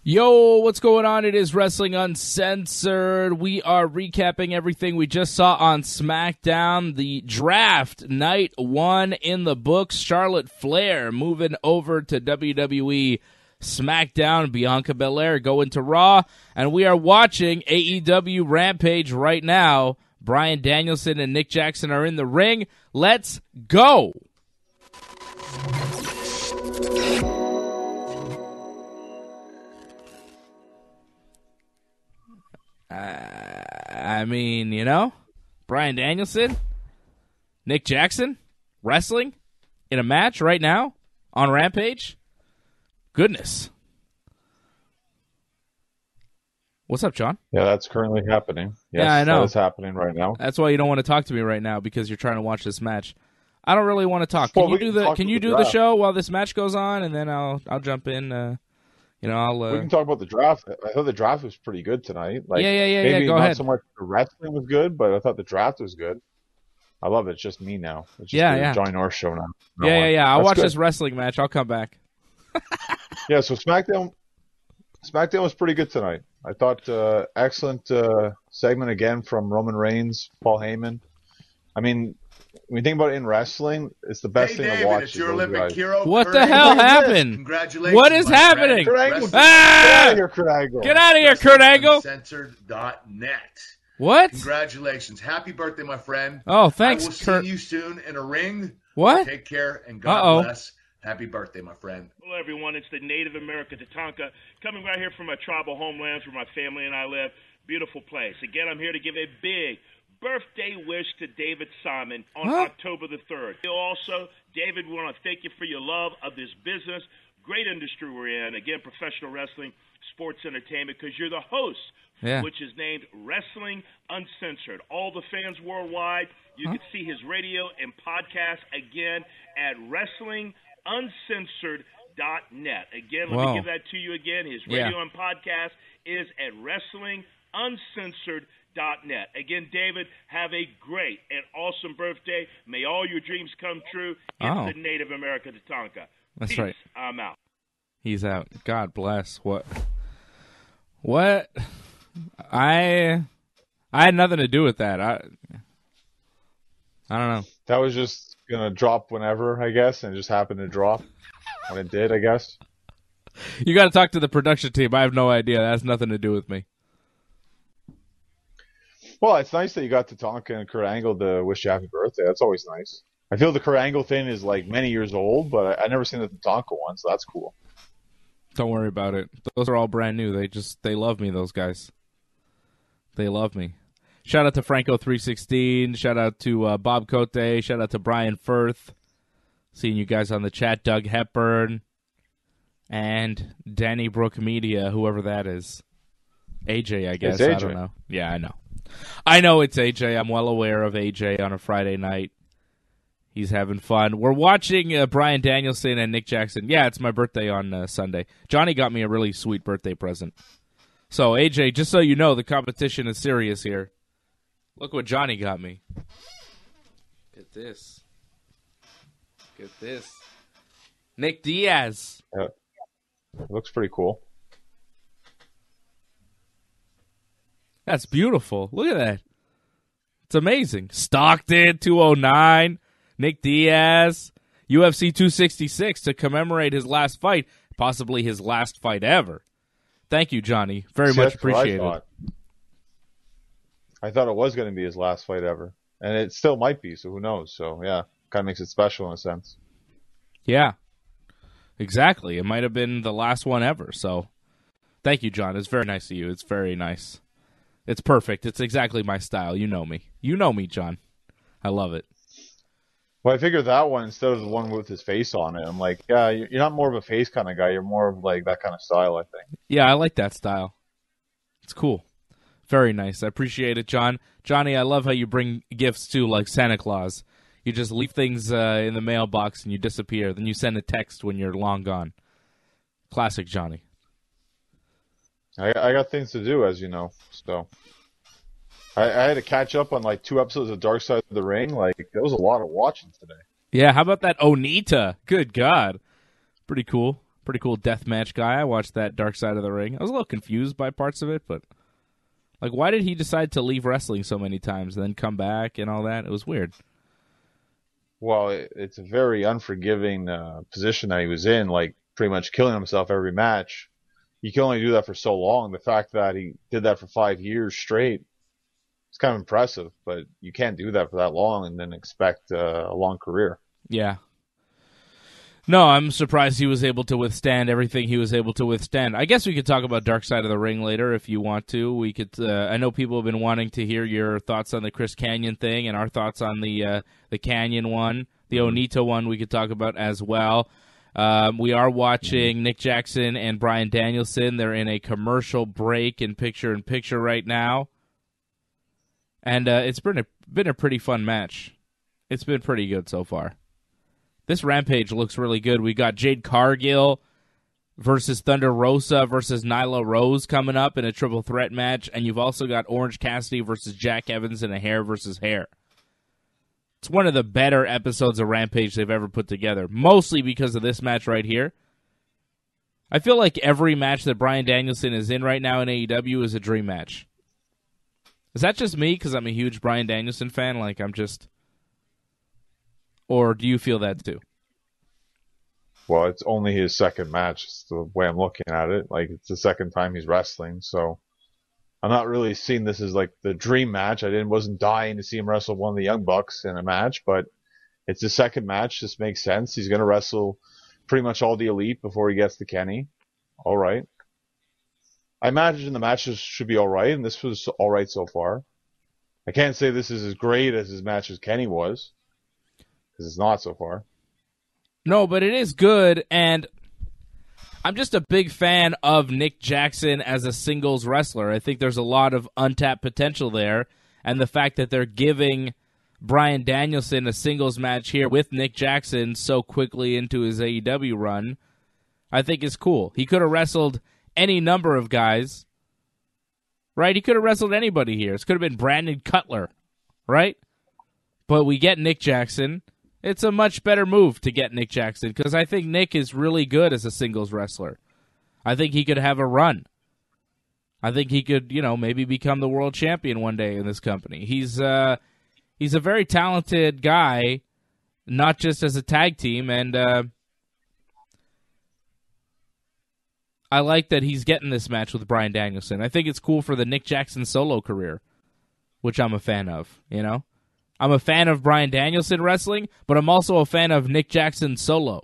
Yo, what's going on? It is Wrestling Uncensored. We are recapping everything we just saw on SmackDown. The draft, night one in the books. Charlotte Flair moving over to WWE SmackDown. Bianca Belair going to Raw. And we are watching AEW Rampage right now. Bryan Danielson and Nick Jackson are in the ring. Let's go! I mean, you know, Bryan Danielson, Nick Jackson, wrestling in a match right now on Rampage. Goodness. What's up, John? Yeah, that's currently happening. Yes, yeah, I know. That is happening right now. That's why you don't want to talk to me right now, because you're trying to watch this match. I don't really want to talk. Can you do the show while this match goes on, and then I'll jump in. We can talk about the draft. I thought the draft was pretty good tonight. Yeah. Maybe Go not ahead. so much the wrestling was good, but I thought the draft was good. I love it. It's just me now. It's just the Johnny North show now. Yeah. I'll watch this wrestling match. I'll come back. Yeah, so SmackDown was pretty good tonight. I thought excellent segment again from Roman Reigns, Paul Heyman. I mean, when you think about it in wrestling, it's the best thing to watch. It's your Olympic hero. What the hell happened? Congratulations. What is happening? Kurt Angle. Get out of here, Kurt Angle. Get out of here, Kurt Angle. Uncensored.net. What? Congratulations. Happy birthday, my friend. Oh, thanks, I will Kurt. see you soon in a ring. What? Take care and God bless. Happy birthday, my friend. Hello, everyone. It's the Native American Tatanka coming right here from my tribal homelands where my family and I live. Beautiful place. Again, I'm here to give a big birthday wish to David Simon on October the 3rd. Also, David, we want to thank you for your love of this business. Great industry we're in. Again, professional wrestling, sports entertainment, because you're the host, which is named Wrestling Uncensored. All the fans worldwide, you can see his radio and podcast again at WrestlingUncensored.net. Again, let me give that to you again. His radio and podcast is at WrestlingUncensored.net. Again, David, have a great and awesome birthday. May all your dreams come true. It's the Native American Tatanka. That's Peace. right. I'm out. He's out. God bless. What? I had nothing to do with that. I don't know. That was just gonna drop whenever, I guess, and it just happened to drop when it did, I guess. You got to talk to the production team. I have no idea. That has nothing to do with me. Well, it's nice that you got Tatanka and Kurt Angle to wish you happy birthday. That's always nice. I feel the Kurt Angle thing is like many years old, but I never seen the Tatanka one, so that's cool. Don't worry about it. Those are all brand new. They love me, those guys. They love me. Shout out to Franco316. Shout out to Bob Cote. Shout out to Brian Firth. Seeing you guys on the chat. Doug Hepburn. And Danny Brook Media, whoever that is. AJ, I guess. It's AJ. I don't know. Yeah, I know. I know it's AJ. I'm well aware of AJ on a Friday night. He's having fun. We're watching Bryan Danielson and Nick Jackson. Yeah, it's my birthday on Sunday. Johnny got me a really sweet birthday present. So, AJ, just so you know, the competition is serious here. Look what Johnny got me. Get this. Get this. Nick Diaz. Yeah. It looks pretty cool. That's beautiful. Look at that. It's amazing. Stockton, 209. Nick Diaz. UFC 266 to commemorate his last fight. Possibly his last fight ever. Thank you, Johnny. Very much appreciated. I thought it was going to be his last fight ever. And it still might be, so who knows? So, yeah, kind of makes it special in a sense. Yeah, exactly. It might have been the last one ever. So, thank you, John. It's very nice of you. It's very nice. It's perfect. It's exactly my style. You know me. You know me, John. I love it. Well, I figured that one instead of the one with his face on it. I'm like, yeah, you're not more of a face kind of guy. You're more of like that kind of style, I think. Yeah, I like that style. It's cool. Very nice. I appreciate it, John. Johnny, I love how you bring gifts too, like Santa Claus. You just leave things in the mailbox and you disappear. Then you send a text when you're long gone. Classic Johnny. I got things to do, as you know. So I had to catch up on like 2 episodes of Dark Side of the Ring. Like, there was a lot of watching today. Yeah, how about that Onita? Good God. Pretty cool. Pretty cool deathmatch guy. I watched that Dark Side of the Ring. I was a little confused by parts of it, but like, why did he decide to leave wrestling so many times and then come back and all that? It was weird. Well, it's a very unforgiving position that he was in, like pretty much killing himself every match. You can only do that for so long. The fact that he did that for 5 years straight, it's kind of impressive, but you can't do that for that long and then expect a long career. Yeah. No, I'm surprised he was able to withstand everything he was able to withstand. I guess we could talk about Dark Side of the Ring later if you want to. We could. I know people have been wanting to hear your thoughts on the Chris Kanyon thing and our thoughts on the Kanyon one, the Onita one. We could talk about as well. We are watching Nick Jackson and Bryan Danielson. They're in a commercial break in picture right now, and it's been a pretty fun match. It's been pretty good so far. This Rampage looks really good. We got Jade Cargill versus Thunder Rosa versus Nyla Rose coming up in a triple threat match, and you've also got Orange Cassidy versus Jack Evans in a hair versus hair. It's one of the better episodes of Rampage they've ever put together, mostly because of this match right here. I feel like every match that Bryan Danielson is in right now in AEW is a dream match. Is that just me because I'm a huge Bryan Danielson fan? Like, I'm just... Or do you feel that too? Well, it's only his second match. It's the way I'm looking at it. Like, it's the second time he's wrestling, so I'm not really seeing this as like the dream match. Wasn't dying to see him wrestle one of the Young Bucks in a match, but it's his second match. This makes sense. He's going to wrestle pretty much all the Elite before he gets to Kenny. All right. I imagine the matches should be all right, and this was all right so far. I can't say this is as great as his match as Kenny was, because it's not so far. No, but it is good, and I'm just a big fan of Nick Jackson as a singles wrestler. I think there's a lot of untapped potential there, and the fact that they're giving Bryan Danielson a singles match here with Nick Jackson so quickly into his AEW run, I think is cool. He could have wrestled any number of guys, right? He could have wrestled anybody here. This could have been Brandon Cutler, right? But we get Nick Jackson. It's a much better move to get Nick Jackson because I think Nick is really good as a singles wrestler. I think he could have a run. I think he could, maybe become the world champion one day in this company. He's a very talented guy, not just as a tag team, and I like that he's getting this match with Bryan Danielson. I think it's cool for the Nick Jackson solo career, which I'm a fan of, I'm a fan of Bryan Danielson wrestling, but I'm also a fan of Nick Jackson solo.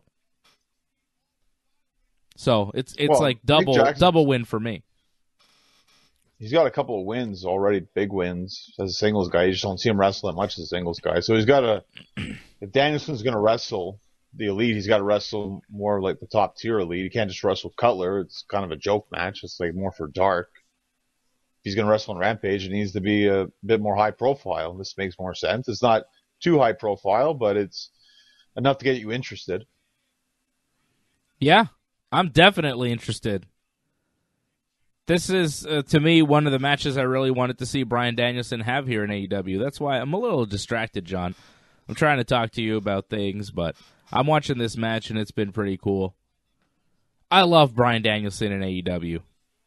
So it's like double win for me. He's got a couple of wins already, big wins as a singles guy. You just don't see him wrestle that much as a singles guy. So he's got if Danielson's going to wrestle the Elite, he's got to wrestle more like the top tier Elite. He can't just wrestle Cutler. It's kind of a joke match. It's like more for dark. He's going to wrestle on Rampage, it needs to be a bit more high profile. This makes more sense. It's not too high profile, but it's enough to get you interested. Yeah, I'm definitely interested. This is, to me, one of the matches I really wanted to see Bryan Danielson have here in AEW. That's why I'm a little distracted, John. I'm trying to talk to you about things, but I'm watching this match, and it's been pretty cool. I love Bryan Danielson in AEW.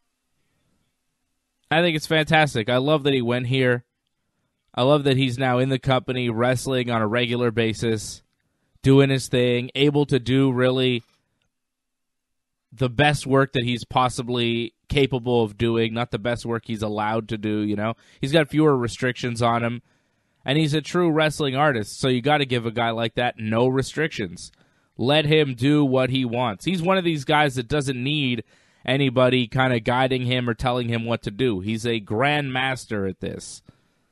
I think it's fantastic. I love that he went here. I love that he's now in the company, wrestling on a regular basis, doing his thing, able to do really the best work that he's possibly capable of doing, not the best work he's allowed to do, He's got fewer restrictions on him, and he's a true wrestling artist, so you got to give a guy like that no restrictions. Let him do what he wants. He's one of these guys that doesn't need anybody kind of guiding him or telling him what to do. He's a grandmaster at this.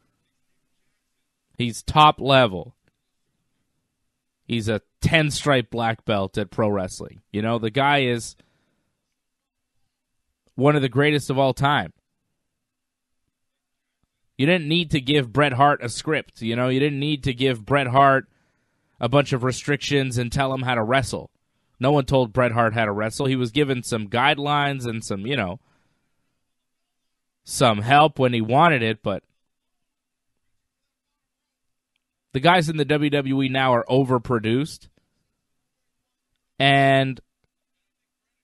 He's top level. He's a 10-stripe black belt at pro wrestling. The guy is one of the greatest of all time. You didn't need to give Bret Hart a script. You didn't need to give Bret Hart a bunch of restrictions and tell him how to wrestle. No one told Bret Hart how to wrestle. He was given some guidelines and some help when he wanted it, but the guys in the WWE now are overproduced, and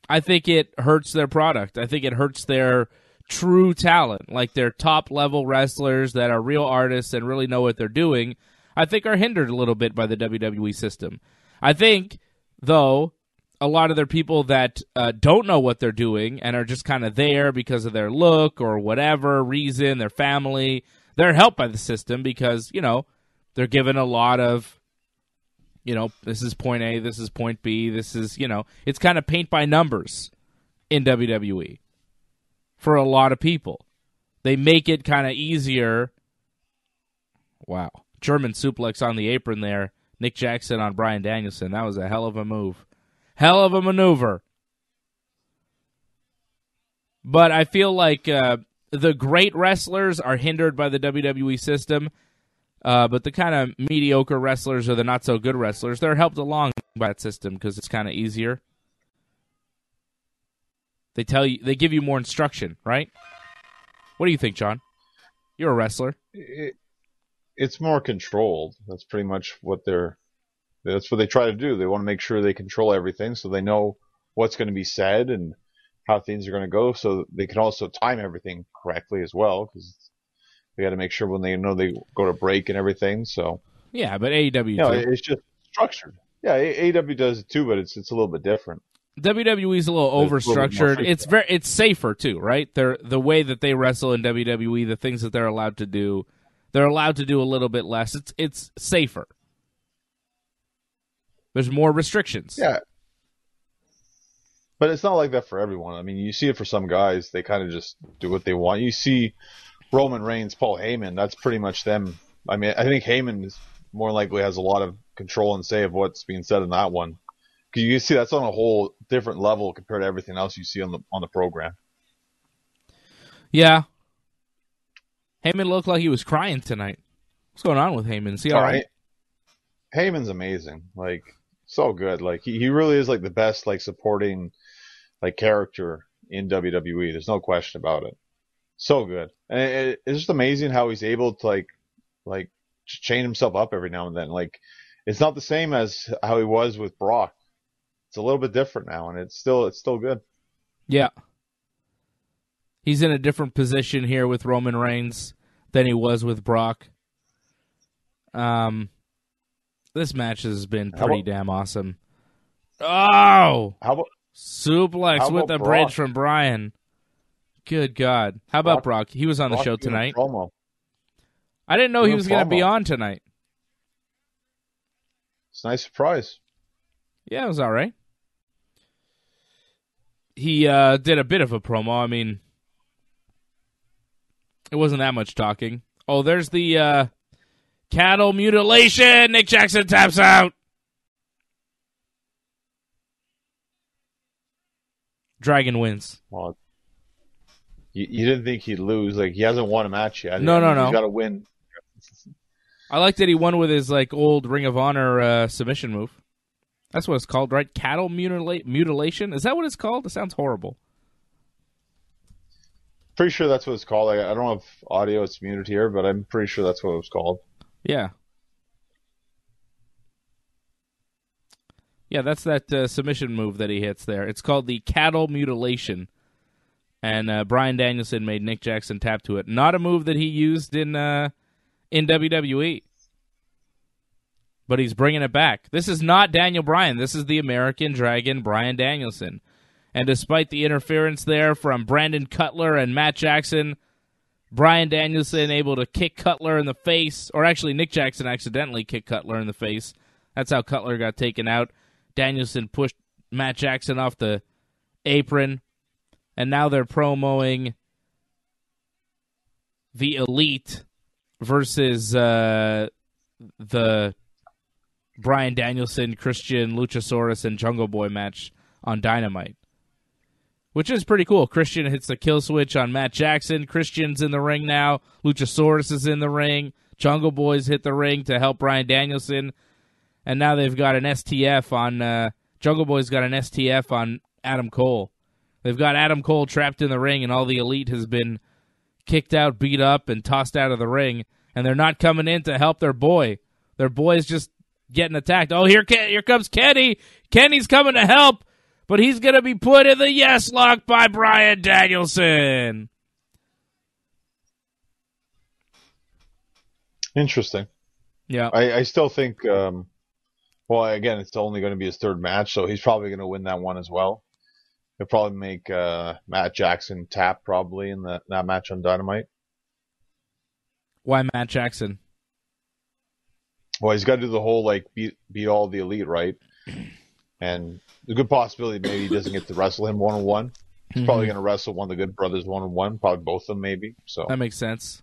I think it hurts their product. I think it hurts their true talent, like their top-level wrestlers that are real artists and really know what they're doing, I think are hindered a little bit by the WWE system. I think, though, a lot of their people that don't know what they're doing and are just kind of there because of their look or whatever reason, their family, they're helped by the system because, they're given a lot of, this is point A, this is point B, this is, it's kind of paint by numbers in WWE for a lot of people. They make it kind of easier. Wow. German suplex on the apron there. Nick Jackson on Bryan Danielson. That was a hell of a move. Hell of a maneuver. But I feel like the great wrestlers are hindered by the WWE system. But the kind of mediocre wrestlers or the not-so-good wrestlers, they're helped along by that system because it's kind of easier. They give you more instruction, right? What do you think, John? You're a wrestler. It's more controlled. That's pretty much that's what they try to do. They want to make sure they control everything so they know what's going to be said and how things are going to go so they can also time everything correctly as well because they got to make sure when they know they go to break and everything. So yeah, but AEW too. It's just structured. Yeah, AEW does it too, but it's a little bit different. WWE is a little overstructured. It's safer too, right? The way that they wrestle in WWE, the things that they're allowed to do a little bit less. It's safer. There's more restrictions. Yeah. But it's not like that for everyone. I mean, you see it for some guys, they kind of just do what they want. You see Roman Reigns, Paul Heyman, that's pretty much them. I mean, I think Heyman is more likely has a lot of control and say of what's being said in that one. Because you see that's on a whole different level compared to everything else you see on the program. Yeah. Heyman looked like he was crying tonight. What's going on with Heyman? Is he all right? Heyman's amazing. Like, so good. Like, he really is like the best like supporting like character in WWE. There's no question about it. So good. And it's just amazing how he's able to like chain himself up every now and then. Like, it's not the same as how he was with Brock. It's a little bit different now, and it's still good. Yeah. He's in a different position here with Roman Reigns than he was with Brock. This match has been pretty damn awesome. Oh! How about suplex with the bridge from Bryan. Good God. How about Brock? He was on the show tonight. I didn't know he was going to be on tonight. It's a nice surprise. Yeah, it was all right. He did a bit of a promo. I mean, it wasn't that much talking. Oh, there's the cattle mutilation. Nick Jackson taps out. Dragon wins. Well, you didn't think he'd lose. Like, he hasn't won a match yet. No. He's got to win. I like that he won with his like old Ring of Honor submission move. That's what it's called, right? Cattle mutilation? Is that what it's called? It sounds horrible. Pretty sure that's what it's called. I don't have audio. It's muted here, but I'm pretty sure that's what it was called. Yeah. Yeah, that's that submission move that he hits there. It's called the cattle mutilation. And Bryan Danielson made Nick Jackson tap to it. Not a move that he used in WWE. But he's bringing it back. This is not Daniel Bryan. This is the American Dragon, Bryan Danielson. And despite the interference there from Brandon Cutler and Matt Jackson, Bryan Danielson able to kick Cutler in the face. Or actually, Nick Jackson accidentally kicked Cutler in the face. That's how Cutler got taken out. Danielson pushed Matt Jackson off the apron. And now they're promoting the Elite versus the Bryan Danielson, Christian, Luchasaurus, and Jungle Boy match on Dynamite. Which is pretty cool. Christian hits the kill switch on Matt Jackson. Christian's in the ring now. Luchasaurus is in the ring. Jungle Boy's hit the ring to help Bryan Danielson. And now they've got an STF on... Jungle Boy's got an STF on Adam Cole. They've got Adam Cole trapped in the ring, and all the Elite has been kicked out, beat up, and tossed out of the ring. And they're not coming in to help their boy. Their boy's just getting attacked. Oh, here comes Kenny. Kenny's coming to help. But he's going to be put in the yes lock by Bryan Danielson. Interesting. Yeah. I still think, well, again, it's only going to be his third match, so he's probably going to win that one as well. He'll probably make Matt Jackson tap probably in that match on Dynamite. Why Matt Jackson? Well, he's got to do the whole, like, beat all the elite, right? And there's a good possibility maybe he doesn't get to wrestle him one-on-one. He's probably going to wrestle one of the Good Brothers one-on-one, probably both of them maybe. So that makes sense.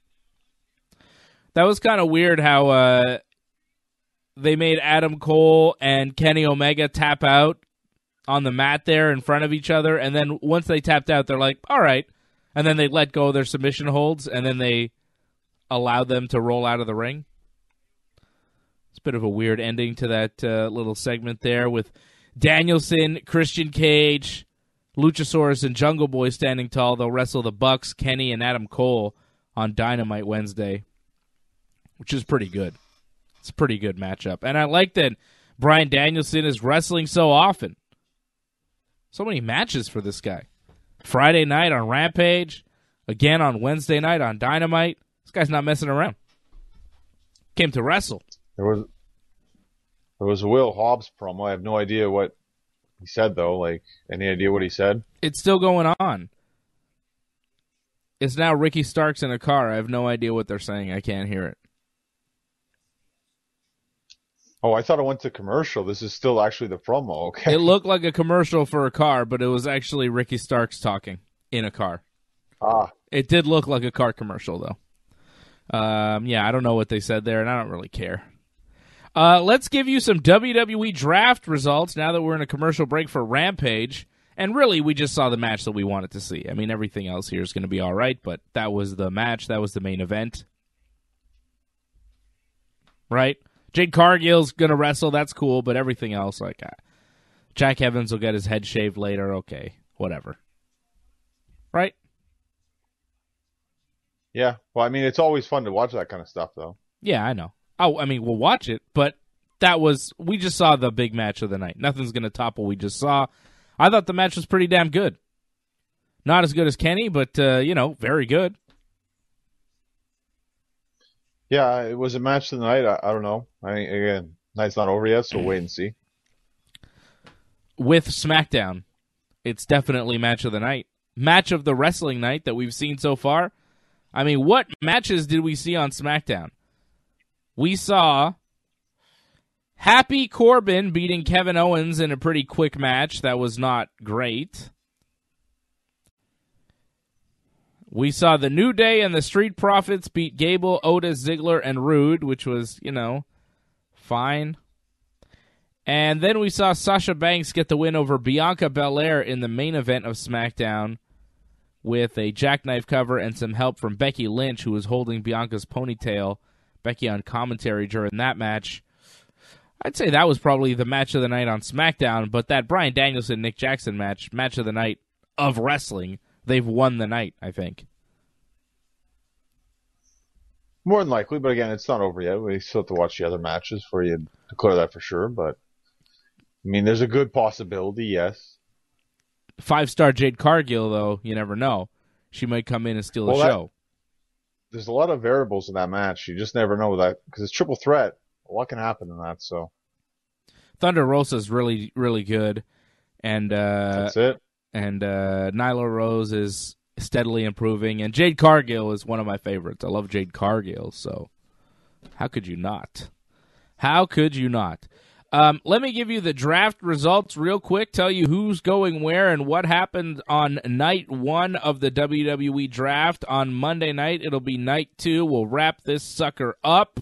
That was kind of weird how they made Adam Cole and Kenny Omega tap out on the mat there in front of each other, and then once they tapped out, they're like, all right. And then they let go of their submission holds, and then they allowed them to roll out of the ring. It's a bit of a weird ending to that little segment there with Danielson, Christian Cage, Luchasaurus, and Jungle Boy standing tall. They'll wrestle the Bucks, Kenny, and Adam Cole on Dynamite Wednesday, which is pretty good. It's a pretty good matchup. And I like that Bryan Danielson is wrestling so often. So many matches for this guy. Friday night on Rampage, again on Wednesday night on Dynamite. This guy's not messing around. Came to wrestle. There was a Will Hobbs promo. I have no idea what he said, though. Like, any idea what he said? It's still going on. It's now Ricky Starks in a car. I have no idea what they're saying. I can't hear it. Oh, I thought it went to commercial. This is still actually the promo. Okay. It looked like a commercial for a car, but it was actually Ricky Starks talking in a car. Ah. It did look like a car commercial, though. Yeah, I don't know what they said there, and I don't really care. Let's give you some WWE draft results now that we're in a commercial break for Rampage. And really, we just saw the match that we wanted to see. I mean, everything else here is going to be all right, but that was the match. That was the main event. Right? Jade Cargill's going to wrestle. That's cool, but everything else, like, Jack Evans will get his head shaved later. Okay, whatever. Right? Yeah. Well, I mean, it's always fun to watch that kind of stuff, though. Yeah, I know. Oh, I mean, we'll watch it, but we just saw the big match of the night. Nothing's going to top what we just saw. I thought the match was pretty damn good. Not as good as Kenny, but, very good. Yeah, it was a match of the night. I don't know. I mean, again, night's not over yet, so we'll wait and see. With SmackDown, it's definitely match of the night. Match of the wrestling night that we've seen so far. I mean, what matches did we see on SmackDown? We saw Happy Corbin beating Kevin Owens in a pretty quick match that was not great. We saw the New Day and the Street Profits beat Gable, Otis, Ziggler, and Rude, which was, fine. And then we saw Sasha Banks get the win over Bianca Belair in the main event of SmackDown with a jackknife cover and some help from Becky Lynch, who was holding Bianca's ponytail. Becky on commentary during that match. I'd say that was probably the match of the night on SmackDown, but that Bryan Danielson-Nick Jackson match of the night of wrestling, they've won the night, I think. More than likely, but again, it's not over yet. We still have to watch the other matches for you to declare that for sure, but I mean, there's a good possibility, yes. 5-star Jade Cargill, though, you never know. She might come in and steal the show. There's a lot of variables in that match. You just never know that because it's triple threat. What can happen in that? So Thunder Rosa's really, really good, and that's it. And Nyla Rose is steadily improving, and Jade Cargill is one of my favorites. I love Jade Cargill, so how could you not? How could you not? Let me give you the draft results real quick, tell you who's going where and what happened on night 1 of the WWE draft. On Monday night, it'll be night 2. We'll wrap this sucker up.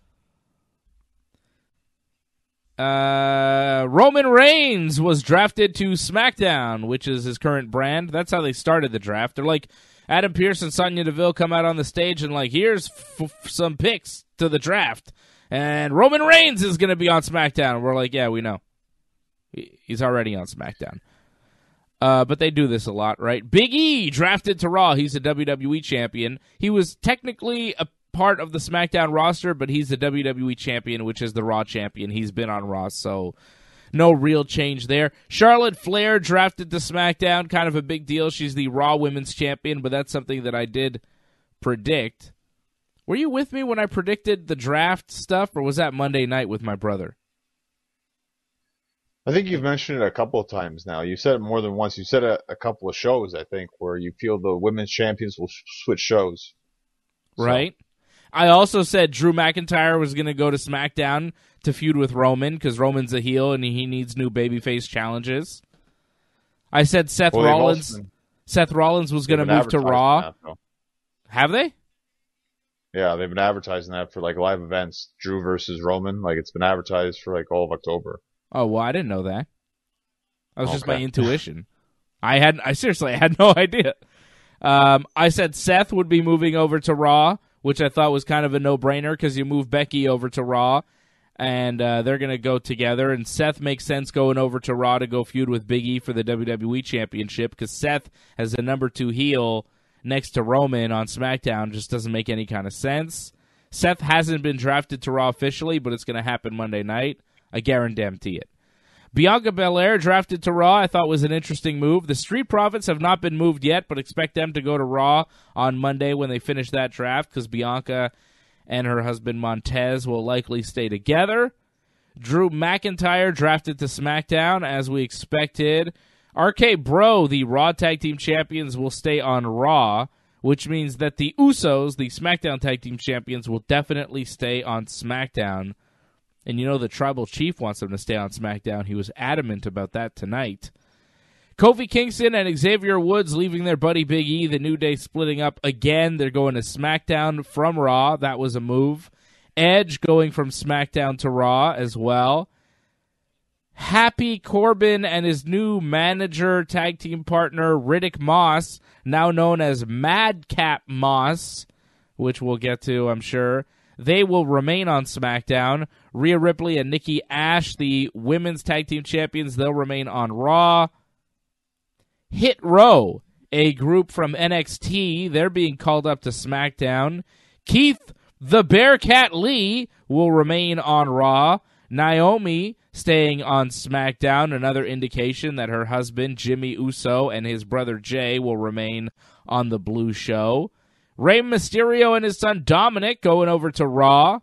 Roman Reigns was drafted to SmackDown, which is his current brand. That's how they started the draft. They're like, Adam Pearce and Sonya Deville come out on the stage and like, here's some picks to the draft. And Roman Reigns is going to be on SmackDown. We're like, yeah, we know. He's already on SmackDown. But they do this a lot, right? Big E drafted to Raw. He's a WWE champion. He was technically a part of the SmackDown roster, but he's the WWE champion, which is the Raw champion. He's been on Raw, so no real change there. Charlotte Flair drafted to SmackDown, kind of a big deal. She's the Raw Women's Champion, but that's something that I did predict. Were you with me when I predicted the draft stuff, or was that Monday night with my brother? I think you've mentioned it a couple of times now. You said it more than once. You said it a couple of shows, I think, where you feel the women's champions will switch shows. Right. I also said Drew McIntyre was going to go to SmackDown to feud with Roman because Roman's a heel and he needs new babyface challenges. I said Seth Rollins was going to move to Raw. Have they? Yeah, they've been advertising that for like live events. Drew versus Roman, like it's been advertised for like all of October. Oh well, I didn't know that. That was just my intuition. I seriously had no idea. I said Seth would be moving over to Raw, which I thought was kind of a no-brainer because you move Becky over to Raw, and they're going to go together. And Seth makes sense going over to Raw to go feud with Big E for the WWE Championship because Seth as the number 2 heel next to Roman on SmackDown just doesn't make any kind of sense. Seth hasn't been drafted to Raw officially, but it's going to happen Monday night. I guarantee it. Bianca Belair drafted to Raw I thought was an interesting move. The Street Profits have not been moved yet, but expect them to go to Raw on Monday when they finish that draft because Bianca and her husband Montez will likely stay together. Drew McIntyre drafted to SmackDown as we expected. RK Bro, the Raw Tag Team Champions, will stay on Raw, which means that the Usos, the SmackDown Tag Team Champions, will definitely stay on SmackDown. And you know the Tribal Chief wants them to stay on SmackDown. He was adamant about that tonight. Kofi Kingston and Xavier Woods leaving their buddy Big E. The New Day splitting up again. They're going to SmackDown from Raw. That was a move. Edge going from SmackDown to Raw as well. Happy Corbin and his new manager, tag team partner, Riddick Moss, now known as Madcap Moss, which we'll get to, I'm sure. They will remain on SmackDown. Rhea Ripley and Nikki Ash, the women's tag team champions, they'll remain on Raw. Hit Row, a group from NXT, they're being called up to SmackDown. Keith the Bearcat Lee will remain on Raw. Naomi staying on SmackDown, another indication that her husband, Jimmy Uso, and his brother Jay will remain on the Blue Show. Rey Mysterio and his son Dominic going over to Raw.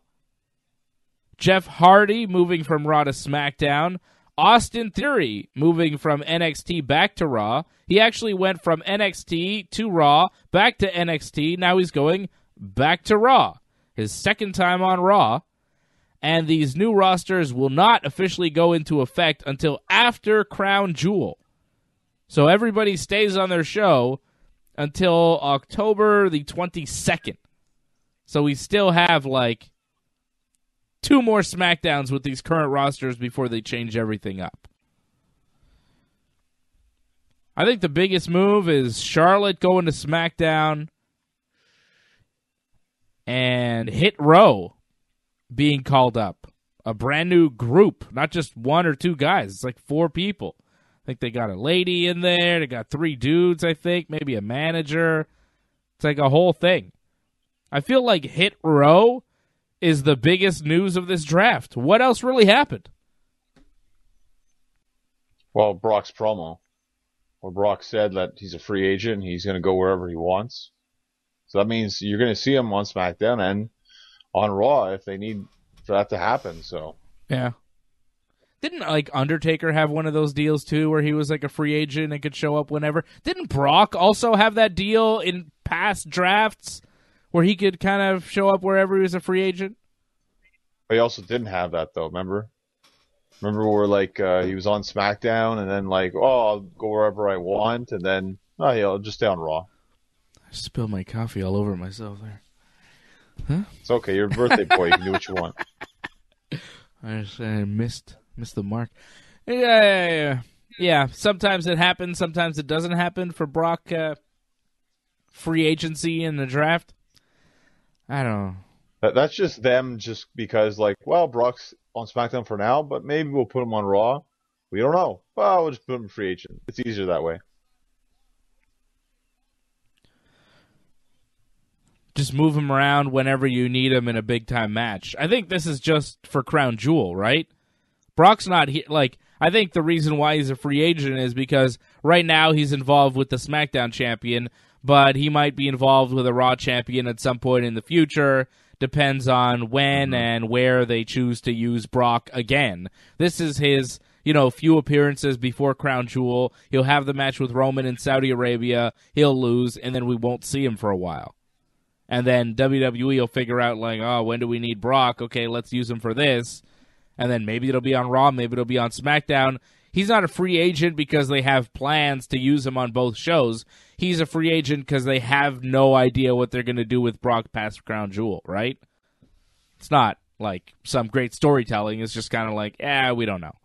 Jeff Hardy moving from Raw to SmackDown. Austin Theory moving from NXT back to Raw. He actually went from NXT to Raw, back to NXT. Now he's going back to Raw. His second time on Raw. And these new rosters will not officially go into effect until after Crown Jewel. So everybody stays on their show until October the 22nd. So we still have like 2 more SmackDowns with these current rosters before they change everything up. I think the biggest move is Charlotte going to SmackDown and Hit Row being called up. A brand new group, not just 1 or 2 guys. It's like 4 people. I think they got a lady in there. They got 3 dudes, I think. Maybe a manager. It's like a whole thing. I feel like Hit Row is the biggest news of this draft. What else really happened? Well, Brock's promo. Where Brock said that he's a free agent and he's going to go wherever he wants. So that means you're going to see him on SmackDown and on Raw if they need for that to happen. So yeah. Didn't like Undertaker have one of those deals too where he was like a free agent and could show up whenever? Didn't Brock also have that deal in past drafts where he could kind of show up wherever he was a free agent? But he also didn't have that though, remember? Remember where like he was on SmackDown and then like, oh, I'll go wherever I want and then yeah, I'll just stay on Raw. I spilled my coffee all over myself there. Huh? It's okay, you're a birthday boy, you can do what you want. I just missed the mark. Yeah. Sometimes it happens. Sometimes it doesn't happen for Brock. Free agency in the draft. I don't know. That's just them, just because like, well, Brock's on SmackDown for now, but maybe we'll put him on Raw. We don't know. Well, we'll just put him in free agent. It's easier that way. Just move him around whenever you need him in a big time match. I think this is just for Crown Jewel, right? Brock's not here. Like, I think the reason why he's a free agent is because right now he's involved with the SmackDown champion, but he might be involved with a Raw champion at some point in the future. Depends on when and where they choose to use Brock again. This is his, few appearances before Crown Jewel. He'll have the match with Roman in Saudi Arabia. He'll lose, and then we won't see him for a while. And then WWE will figure out, when do we need Brock? Okay, let's use him for this. And then maybe it'll be on Raw, maybe it'll be on SmackDown. He's not a free agent because they have plans to use him on both shows. He's a free agent because they have no idea what they're going to do with Brock past Crown Jewel, right? It's not like some great storytelling. It's just kind of like, we don't know.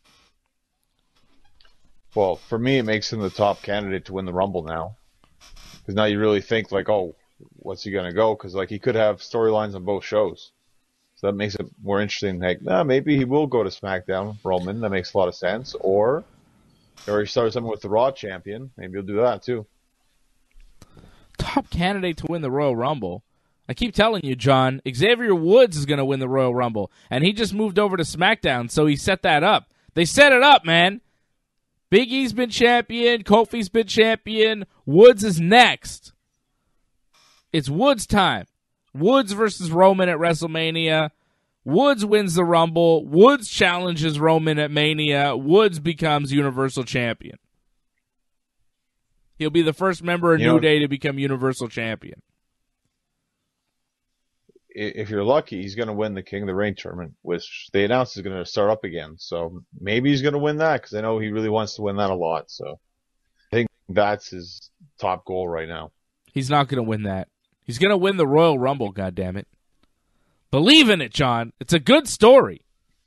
Well, for me, it makes him the top candidate to win the Rumble now. Because now you really think, what's he going to go? Because, he could have storylines on both shows. So that makes it more interesting. Maybe he will go to SmackDown, Roman. That makes a lot of sense. Or he starts something with the Raw champion. Maybe he'll do that, too. Top candidate to win the Royal Rumble. I keep telling you, John, Xavier Woods is going to win the Royal Rumble. And he just moved over to SmackDown, so he set that up. They set it up, man. Big E's been champion. Kofi's been champion. Woods is next. It's Woods time. Woods versus Roman at WrestleMania. Woods wins the Rumble. Woods challenges Roman at Mania. Woods becomes Universal Champion. He'll be the first member of New Day to become Universal Champion. If you're lucky, he's going to win the King of the Ring tournament, which they announced is going to start up again. So maybe he's going to win that because I know he really wants to win that a lot. So I think that's his top goal right now. He's not going to win that. He's going to win the Royal Rumble, goddammit. Believe in it, John. It's a good story.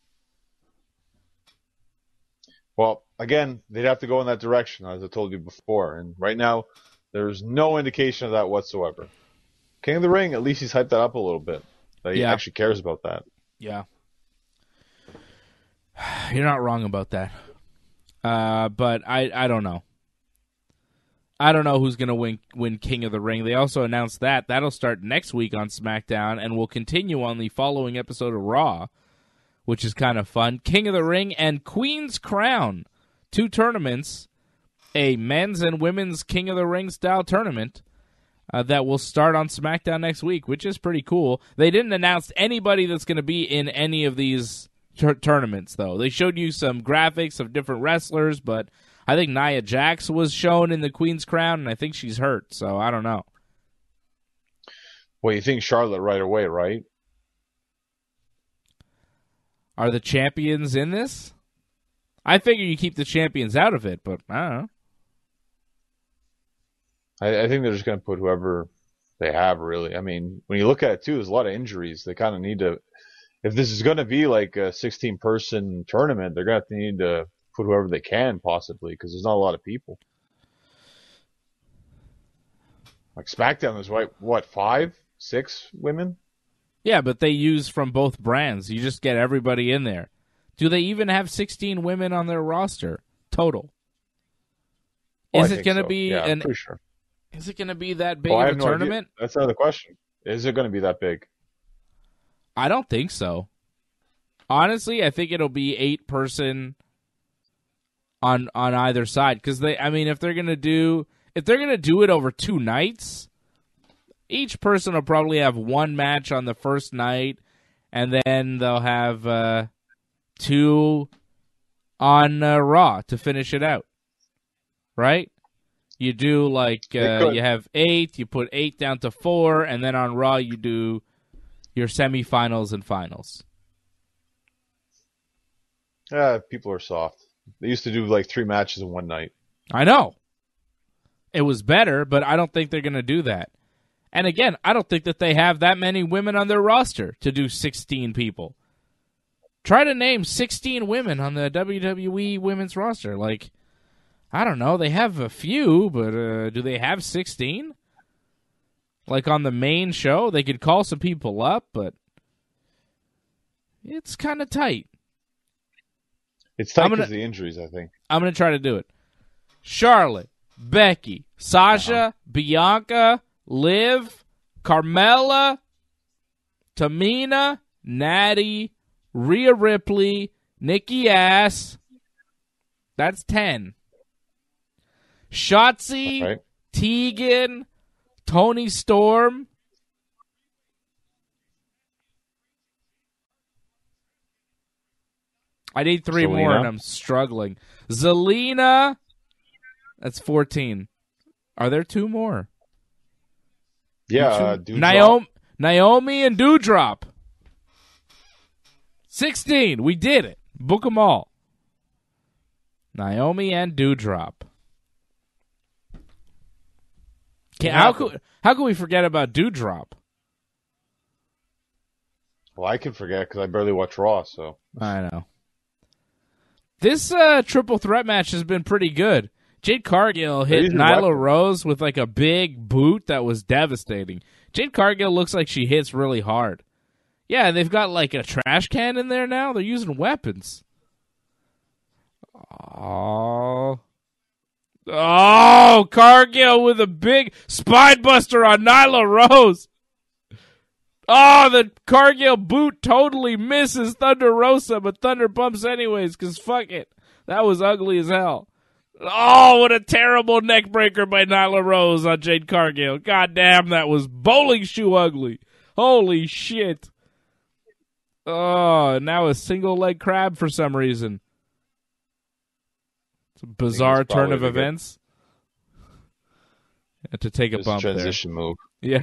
Well, again, they'd have to go in that direction, as I told you before. And right now, there's no indication of that whatsoever. King of the Ring, at least he's hyped that up a little bit. That he actually cares about that. Yeah. You're not wrong about that. But I don't know. I don't know who's going to win King of the Ring. They also announced that. That'll start next week on SmackDown and will continue on the following episode of Raw, which is kind of fun. King of the Ring and Queen's Crown. 2 tournaments. A men's and women's King of the Ring style tournament that will start on SmackDown next week, which is pretty cool. They didn't announce anybody that's going to be in any of these tournaments, though. They showed you some graphics of different wrestlers, but I think Nia Jax was shown in the Queen's Crown, and I think she's hurt, so I don't know. Well, you think Charlotte right away, right? Are the champions in this? I figure you keep the champions out of it, but I don't know. I think they're just going to put whoever they have, really. I mean, when you look at it, too, there's a lot of injuries. They kind of need to... If this is going to be like a 16-person tournament, they're going to need to put whoever they can, possibly, because there's not a lot of people. Like SmackDown is, what, 5, 6 women? Yeah, but they use from both brands. You just get everybody in there. Do they even have 16 women on their roster total? Is it going to be pretty sure. Is it going to be that big of a tournament? Idea. That's another question. Is it going to be that big? I don't think so. Honestly, I think it'll be 8-person on either side because if they're going to do it over 2 nights, each person will probably have 1 match on the first night, and then they'll have 2 on Raw to finish it out. Right? You do you have 8, you put 8 down to 4, and then on Raw you do your semifinals and finals. Yeah, people are soft. They used to do 3 matches in one night. I know. It was better, but I don't think they're going to do that. And again, I don't think that they have that many women on their roster to do 16 people. Try to name 16 women on the WWE women's roster. I don't know. They have a few, but do they have 16? On the main show, they could call some people up, but it's kind of tight. It's tight because of the injuries, I think. I'm going to try to do it. Charlotte, Becky, Sasha, Bianca, Liv, Carmella, Tamina, Natty, Rhea Ripley, Nikki Ass, That's 10. Shotzi, Right. Tegan, Tony Storm. I need 3 more, Zelina. and I'm struggling. Zelina, that's 14. Are there 2 more? Yeah, Doudrop. Naomi and Doudrop. 16. We did it. Book them all. Naomi and Doudrop. How could we forget about Doudrop? Well, I can forget because I barely watch Raw, so. I know. This triple threat match has been pretty good. Jade Cargill hit Nyla Rose with like a big boot that was devastating. Jade Cargill looks like she hits really hard. Yeah, they've got like a trash can in there now. They're using weapons. Oh, Cargill with a big spine buster on Nyla Rose. Oh, the Cargill boot totally misses Thunder Rosa, but Thunder bumps anyways, because fuck it. That was ugly as hell. Oh, what a terrible neck breaker by Nyla Rose on Jade Cargill. God damn, that was bowling shoe ugly. Holy shit. Oh, now a single leg crab for some reason. It's a bizarre turn of events. Had to take a bump there. Transition move. Yeah.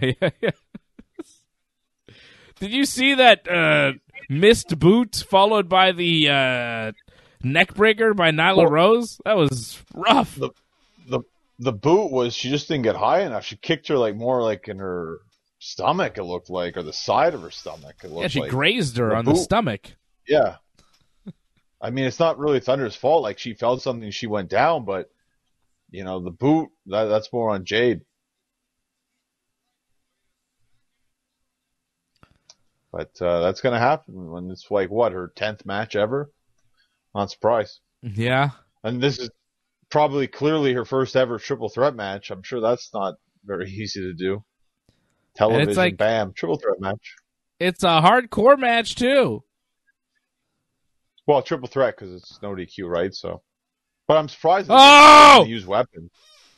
Did you see that missed boot followed by the neck breaker by Nyla Rose? That was rough. The boot was, she just didn't get high enough. She kicked her like more like in her stomach, it looked like, or the side of her stomach. It looked she like. Grazed her on the stomach. Yeah. I mean, it's not really Thunder's fault. Like, she felt something, she went down, but, you know, the boot, that's more on Jade. But that's going to happen when it's like, what, her 10th match ever? Not surprised. Yeah. And this is probably clearly her first ever triple threat match. I'm sure that's not very easy to do. Television, like, bam, triple threat match. It's a hardcore match, too. Well, triple threat because it's no DQ, right? So, but I'm surprised they use weapons.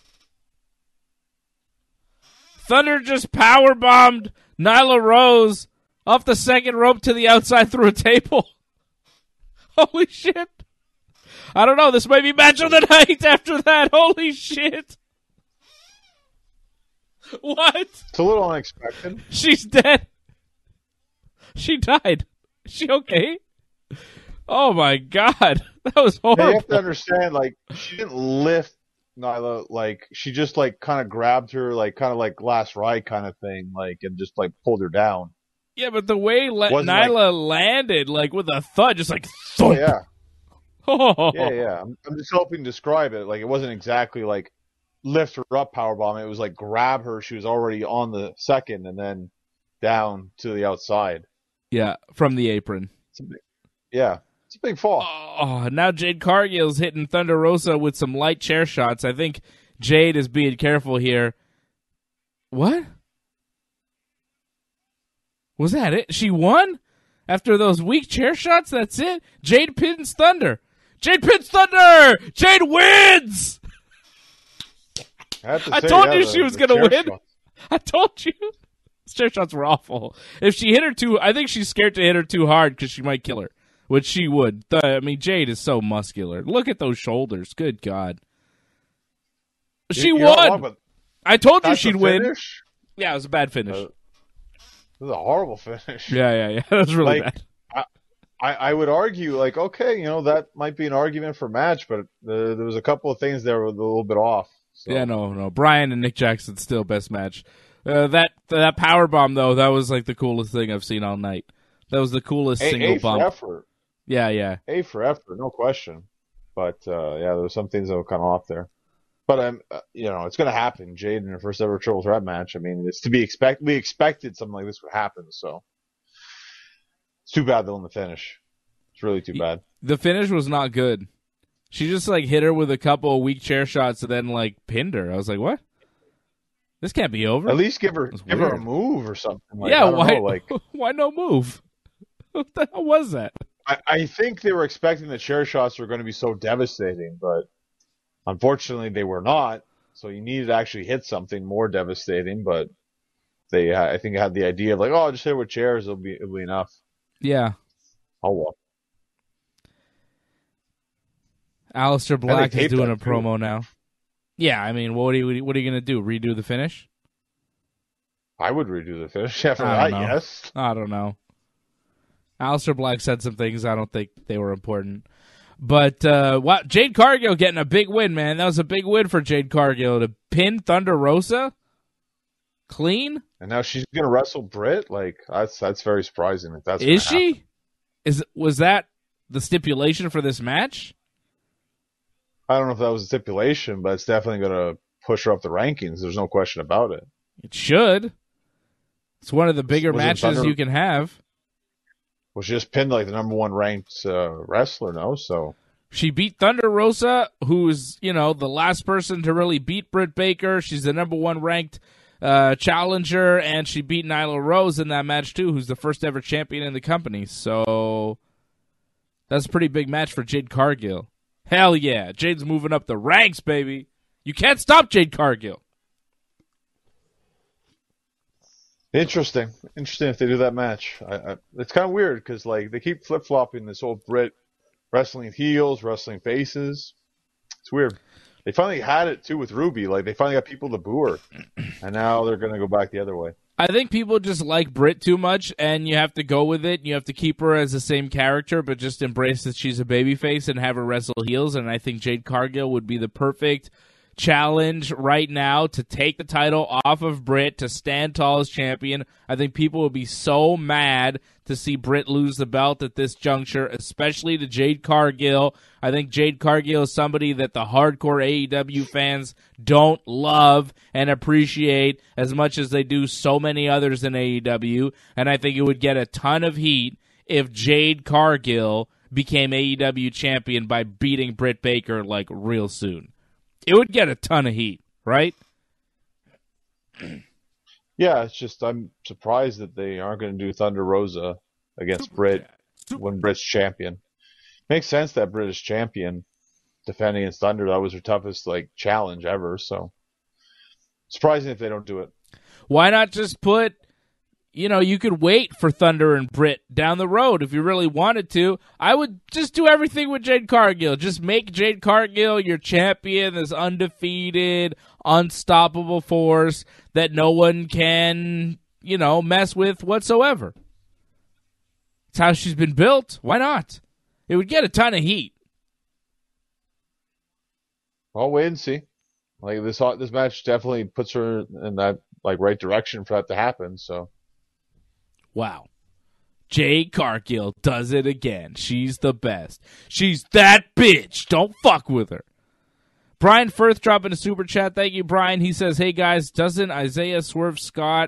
Thunder just powerbombed Nyla Rose off the second rope to the outside through a table. Holy shit. I don't know. This might be match of the night after that. Holy shit. What? It's a little unexpected. She's dead. She died. Is she okay? Oh my god. That was horrible. Now you have to understand, like, she didn't lift Nyla, like, she just, like, kind of grabbed her, like, kind of like last ride kind of thing, like, and just, like, pulled her down. Yeah, but the way Nyla landed, like, with a thud, just like, thump. Oh, yeah. Oh. Yeah. I'm just helping describe it. Like, it wasn't exactly, like, lift her up powerbomb. It was, like, grab her. She was already on the second and then down to the outside. Yeah, from the apron. It's a big fall. Oh, now Jade Cargill's hitting Thunder Rosa with some light chair shots. I think Jade is being careful here. What? Was that it? She won? After those weak chair shots, that's it? Jade pins Thunder. Jade pins Thunder! Jade wins! I told you she was going to win. Shots. I told you. Chair shots were awful. If she hit her I think she's scared to hit her too hard because she might kill her. Which she would. I mean, Jade is so muscular. Look at those shoulders. Good God. She won. I told you she'd win. Yeah, it was a bad finish. It was a horrible finish. Yeah. That was really bad. I would argue, like, okay, you know, that might be an argument for match, but there was a couple of things there were a little bit off. So. Yeah, no. Bryan and Nick Jackson still best match. That powerbomb, though, that was like the coolest thing I've seen all night. That was the coolest single bump. Effort. Yeah. A for effort, no question. But there were some things that were kind of off there. But you know, it's going to happen. Jade in her first ever triple threat match. I mean, it's to be expected. We expected something like this would happen. So it's too bad though in the finish. It's really too bad. The finish was not good. She just like hit her with a couple of weak chair shots and then like pinned her. I was like, what? This can't be over. At least give her a move or something. Like, yeah, why why no move? What the hell was that? I think they were expecting the chair shots were going to be so devastating, but unfortunately they were not. So you needed to actually hit something more devastating, but they, I think, had the idea of like, oh, just hit it with chairs, it'll be enough. Yeah. Oh well. Aleister Black is doing a too. promo now. Yeah, I mean, what are you going to do? Redo the finish? I would redo the finish after I that, don't know. yes. I don't know. Aleister Black said some things I don't think they were important. But Jade Cargill getting a big win, man. That was a big win for Jade Cargill to pin Thunder Rosa clean. And now she's going to wrestle Britt? Like, that's very surprising. If that's Is gonna she? Was that the stipulation for this match? I don't know if that was a stipulation, but it's definitely going to push her up the rankings. There's no question about it. It should. It's one of the bigger Was it matches Thunder- you can have. Well, she just pinned like the number one ranked wrestler, no? So She beat Thunder Rosa, who's, the last person to really beat Britt Baker. She's the number one ranked challenger, and she beat Nyla Rose in that match too, who's the first ever champion in the company. So that's a pretty big match for Jade Cargill. Hell yeah, Jade's moving up the ranks, baby. You can't stop Jade Cargill. interesting if they do that match. It's kind of weird because like they keep flip flopping this whole Britt wrestling heels, wrestling faces. It's weird. They finally had it too with Ruby. Like they finally got people to boo her, and now they're going to go back the other way. I think people just like Britt too much, and you have to go with it. You have to keep her as the same character, but just embrace that she's a babyface and have her wrestle heels. And I think Jade Cargill would be the perfect challenge right now to take the title off of Britt, to stand tall as champion. I think people would be so mad to see Britt lose the belt at this juncture, especially to Jade Cargill. I think Jade Cargill is somebody that the hardcore AEW fans don't love and appreciate as much as they do so many others in AEW, and I think it would get a ton of heat if Jade Cargill became AEW champion by beating Britt Baker like real soon. It would get a ton of heat, right? Yeah, it's just I'm surprised that they aren't going to do Thunder Rosa against Britt when Britt's champion. Makes sense that Britt is champion defending against Thunder. That was her toughest challenge ever. So surprising if they don't do it. Why not just put? You could wait for Thunder and Britt down the road if you really wanted to. I would just do everything with Jade Cargill. Just make Jade Cargill your champion, this undefeated, unstoppable force that no one can, mess with whatsoever. It's how she's been built. Why not? It would get a ton of heat. Well, wait and see. Like this match definitely puts her in that right direction for that to happen. So. Wow. Jade Cargill does it again. She's the best. She's that bitch. Don't fuck with her. Brian Firth dropping a super chat. Thank you, Brian. He says, hey, guys, doesn't Isaiah Swerve Scott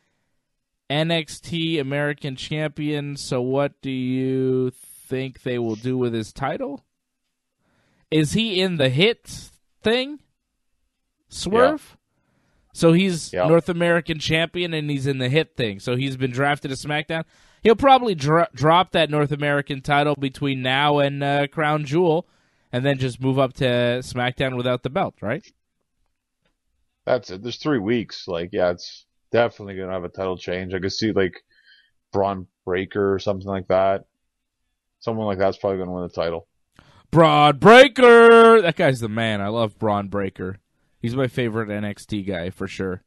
NXT American Champion, so what do you think they will do with his title? Is he in the hit thing? Swerve? Yeah. So he's North American champion, and he's in the hit thing. So he's been drafted to SmackDown. He'll probably drop that North American title between now and Crown Jewel, and then just move up to SmackDown without the belt, right? That's it. There's 3 weeks. It's definitely going to have a title change. I could see, Braun Breaker or something like that. Someone like that's probably going to win the title. Braun Breaker! That guy's the man. I love Braun Breaker. He's my favorite NXT guy for sure.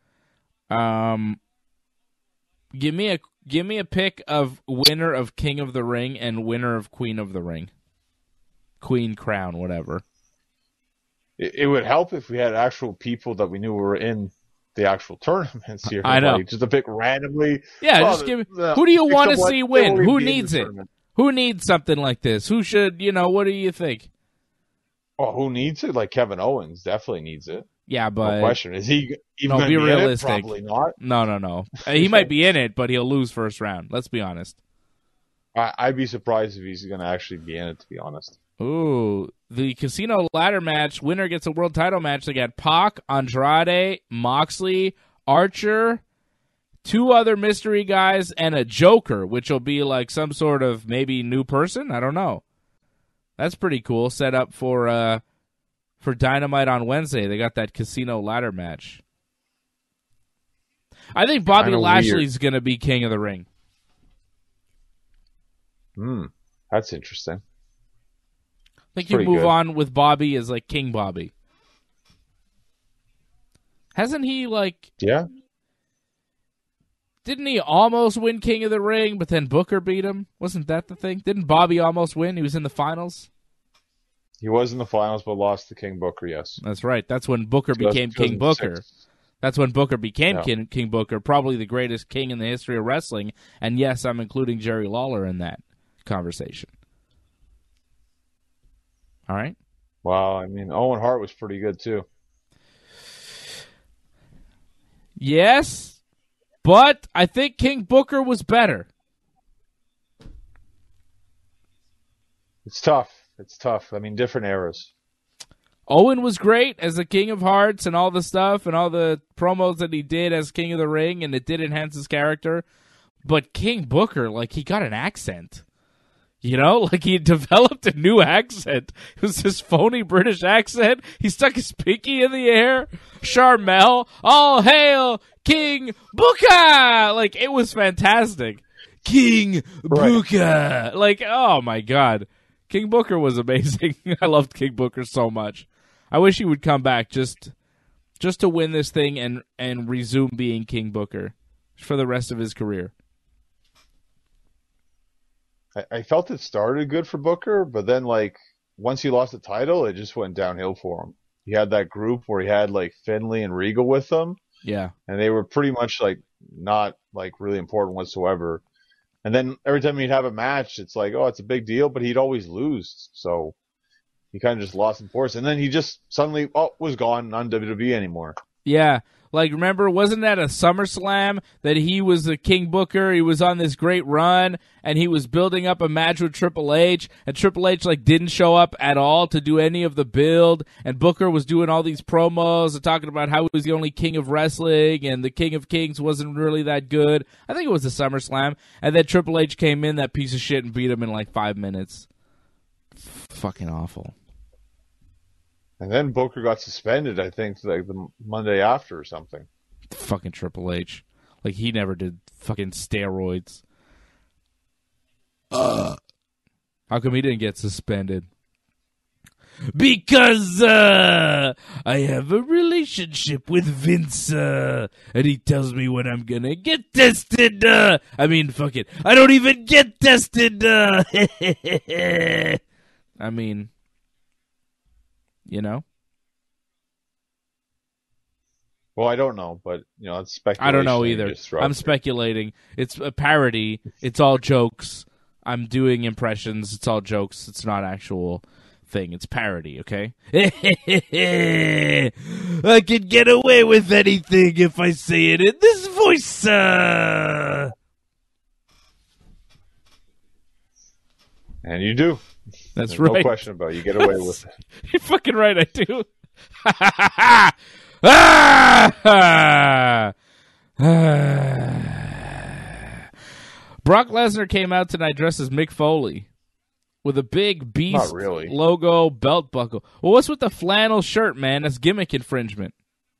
Give me a pick of winner of King of the Ring and winner of Queen of the Ring. Queen Crown, whatever. It would help if we had actual people that we knew were in the actual tournaments here. I know. Just to pick randomly. Yeah, just give me. Who do you want to see win? Who needs it? Who needs something like this? Who should? What do you think? Oh, who needs it? Kevin Owens definitely needs it. Yeah, but no question. Is he even be realistic? In it? Probably not. No. He might be in it, but he'll lose first round. Let's be honest. I'd be surprised if he's going to actually be in it, to be honest. Ooh, the Casino Ladder match. Winner gets a world title match. They got Pac, Andrade, Moxley, Archer, 2 other mystery guys, and a Joker, which will be like some sort of maybe new person. I don't know. That's pretty cool. Set up for Dynamite on Wednesday. They got that casino ladder match. I think Bobby Lashley's going to be King of the Ring. That's interesting. I think you move on with Bobby as like King Bobby. Hasn't he Yeah. Didn't he almost win King of the Ring, but then Booker beat him? Wasn't that the thing? Didn't Bobby almost win? He was in the finals? He was in the finals, but lost to King Booker, yes. That's right. That's when Booker became King Booker. That's when Booker became King Booker, probably the greatest king in the history of wrestling. And yes, I'm including Jerry Lawler in that conversation. All right? Wow, I mean, Owen Hart was pretty good, too. Yes, but I think King Booker was better. It's tough. It's tough. I mean, different eras. Owen was great as the King of Hearts and all the stuff and all the promos that he did as King of the Ring, and it did enhance his character. But King Booker, he got an accent. You know, he developed a new accent. It was this phony British accent. He stuck his pinky in the air. Charmel, all hail King Booker! It was fantastic. King Booker! Oh my God. King Booker was amazing. I loved King Booker so much. I wish he would come back just to win this thing and resume being King Booker for the rest of his career. I felt it started good for Booker, but then once he lost the title, it just went downhill for him. He had that group where he had Finlay and Regal with him. Yeah. And they were pretty much not really important whatsoever. And then every time he'd have a match, it's it's a big deal, but he'd always lose. So he kind of just lost importance. And then he just suddenly was gone, not in WWE anymore. Yeah. Remember, wasn't that a SummerSlam that he was the King Booker? He was on this great run, and he was building up a match with Triple H, and Triple H, didn't show up at all to do any of the build, and Booker was doing all these promos and talking about how he was the only king of wrestling, and the King of Kings wasn't really that good. I think it was a SummerSlam, and then Triple H came in, that piece of shit, and beat him in 5 minutes. Fucking awful. And then Booker got suspended, I think, the Monday after or something. Fucking Triple H. He never did fucking steroids. How come he didn't get suspended? Because I have a relationship with Vince, and he tells me when I'm gonna get tested. I don't even get tested. I mean... You know? Well, I don't know, but, it's speculation. I don't know either. I'm speculating. It's a parody. It's all jokes. I'm doing impressions. It's all jokes. It's not actual thing. It's parody, okay? I can get away with anything if I say it in this voice. And you do. That's There's right. No question about it. You get away with it. You're fucking right, I do. Brock Lesnar came out tonight dressed as Mick Foley with a big Beast logo belt buckle. Well, what's with the flannel shirt, man? That's gimmick infringement.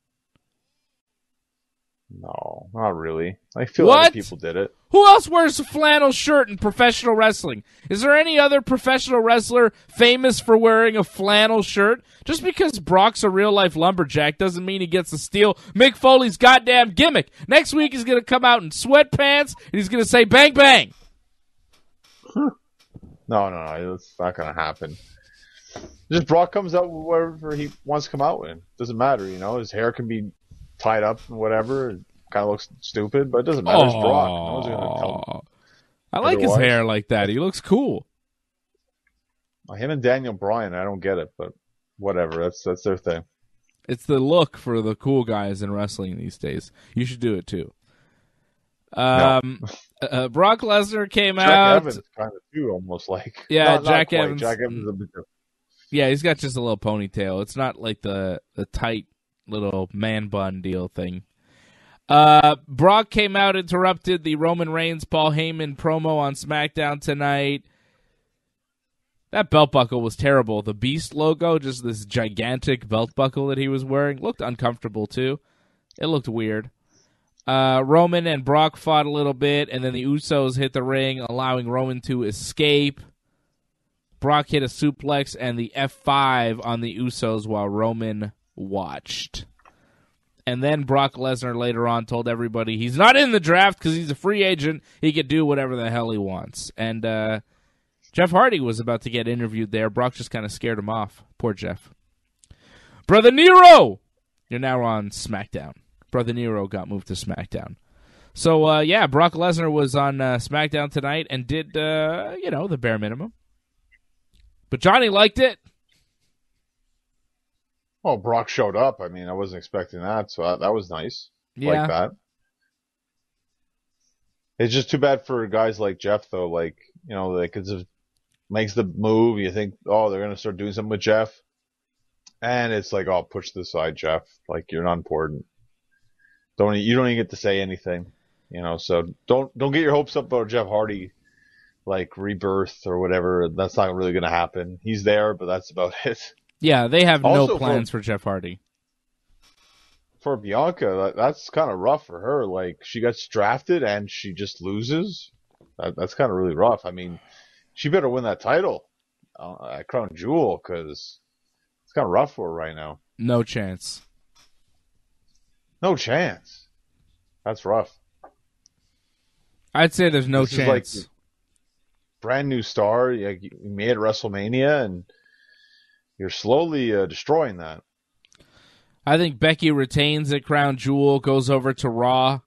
No, not really. I feel like people did it. Who else wears a flannel shirt in professional wrestling? Is there any other professional wrestler famous for wearing a flannel shirt? Just because Brock's a real-life lumberjack doesn't mean he gets to steal Mick Foley's goddamn gimmick. Next week he's going to come out in sweatpants, and he's going to say, bang, bang. No, that's not going to happen. Just Brock comes out wherever he wants to come out in. Doesn't matter, his hair can be tied up and whatever. It kind of looks stupid, but it doesn't matter. It's Brock. No one's going to tell him. I like his hair like that. He looks cool. Him and Daniel Bryan, I don't get it, but whatever. That's their thing. It's the look for the cool guys in wrestling these days. You should do it too. Brock Lesnar came out. Jack Evans kind of too, almost like. Yeah, Jack Evans. Jack Evans is a bit different. Yeah, he's got just a little ponytail. It's not like the tight little man bun deal thing. Brock came out, interrupted the Roman Reigns, Paul Heyman promo on SmackDown tonight. That belt buckle was terrible. The Beast logo, just this gigantic belt buckle that he was wearing, looked uncomfortable too. It looked weird. Roman and Brock fought a little bit, and then the Usos hit the ring, allowing Roman to escape. Brock hit a suplex and the F5 on the Usos while Roman watched. And then Brock Lesnar later on told everybody he's not in the draft because he's a free agent. He could do whatever the hell he wants. And Jeff Hardy was about to get interviewed there. Brock just kind of scared him off. Poor Jeff. Brother Nero! You're now on SmackDown. Brother Nero got moved to SmackDown. So, yeah, Brock Lesnar was on SmackDown tonight and did, the bare minimum. But Johnny liked it. Well, Brock showed up. I mean, I wasn't expecting that, so that was nice. Yeah. Like that. It's just too bad for guys like Jeff, though. Like, because it makes the move, you think, oh, they're going to start doing something with Jeff. And it's like, oh, push to the side, Jeff. Like, you're not important. You don't even get to say anything, So don't get your hopes up about Jeff Hardy, like rebirth or whatever. That's not really going to happen. He's there, but that's about it. Yeah, they have Also, no plans for Jeff Hardy. For Bianca, that's kind of rough for her. Like, she gets drafted and she just loses. That's kind of really rough. I mean, she better win that title at Crown Jewel because it's kind of rough for her right now. No chance. No chance. That's rough. I'd say there's no chance. Is like brand new star. You made it WrestleMania, and you're slowly destroying that. I think Becky retains at Crown Jewel, goes over to Raw.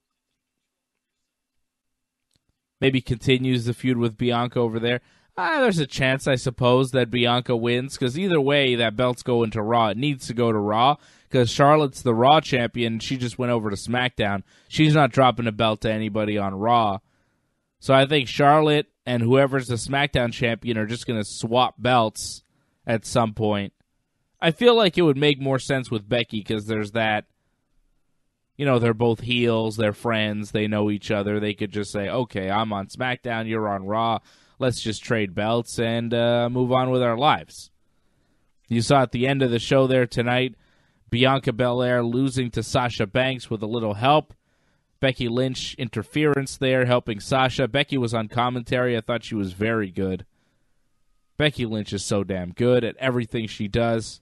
Maybe continues the feud with Bianca over there. There's a chance, I suppose, that Bianca wins, because either way, that belt's going to Raw. It needs to go to Raw, because Charlotte's the Raw champion. She just went over to SmackDown. She's not dropping a belt to anybody on Raw. So I think Charlotte and whoever's the SmackDown champion are just going to swap belts at some point. I feel like it would make more sense with Becky, because there's that, they're both heels, they're friends, they know each other. They could just say, okay, I'm on SmackDown, you're on Raw. Let's just trade belts and move on with our lives. You saw at the end of the show there tonight, Bianca Belair losing to Sasha Banks with a little help. Becky Lynch interference there, helping Sasha. Becky was on commentary. I thought she was very good. Becky Lynch is so damn good at everything she does.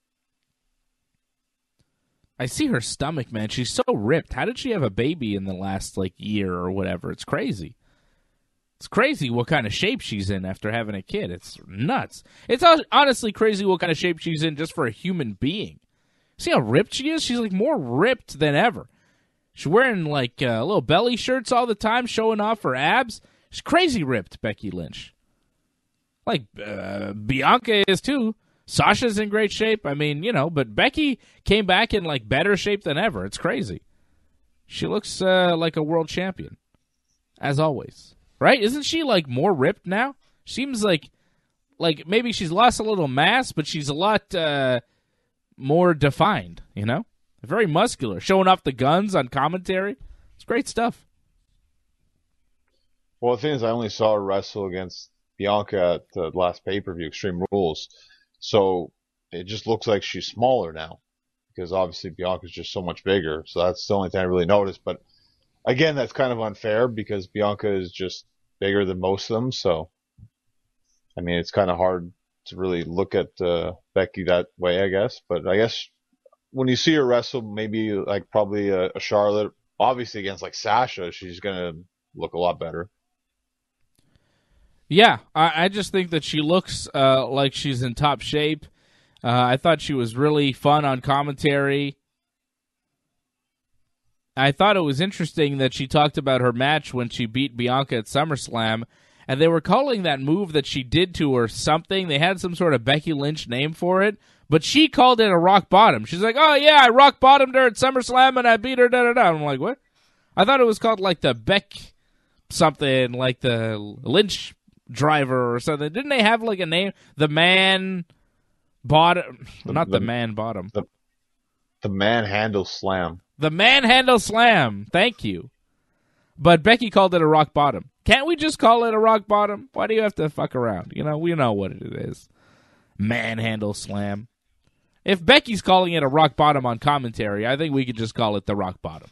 I see her stomach, man. She's so ripped. How did she have a baby in the last, year or whatever? It's crazy. It's crazy what kind of shape she's in after having a kid. It's nuts. It's honestly crazy what kind of shape she's in just for a human being. See how ripped she is? She's, more ripped than ever. She's wearing, little belly shirts all the time, showing off her abs. She's crazy ripped, Becky Lynch. Bianca is, too. Sasha's in great shape. I mean, but Becky came back in, better shape than ever. It's crazy. She looks like a world champion, as always. Right? Isn't she, more ripped now? Seems like maybe she's lost a little mass, but she's a lot more defined, Very muscular. Showing off the guns on commentary. It's great stuff. Well, the thing is, I only saw her wrestle against Bianca at the last pay-per-view, Extreme Rules. So it just looks like she's smaller now, because obviously Bianca's just so much bigger. So that's the only thing I really noticed. But again, that's kind of unfair because Bianca is just bigger than most of them. So, I mean, it's kind of hard to really look at Becky that way, I guess. But I guess when you see her wrestle, maybe probably a Charlotte, obviously against Sasha, she's going to look a lot better. Yeah, I just think that she looks like she's in top shape. I thought she was really fun on commentary. I thought it was interesting that she talked about her match when she beat Bianca at SummerSlam, and they were calling that move that she did to her something. They had some sort of Becky Lynch name for it, but she called it a rock bottom. She's like, oh, yeah, I rock bottomed her at SummerSlam, and I beat her, da-da-da. I'm like, what? I thought it was called the Beck something, the Lynch driver or something. Didn't they have a name? The man bottom, not the man bottom. The manhandle slam. The manhandle slam. Thank you. But Becky called it a rock bottom. Can't we just call it a rock bottom? Why do you have to fuck around? You know, we know what it is. Manhandle slam. If Becky's calling it a rock bottom on commentary, I think we could just call it the rock bottom.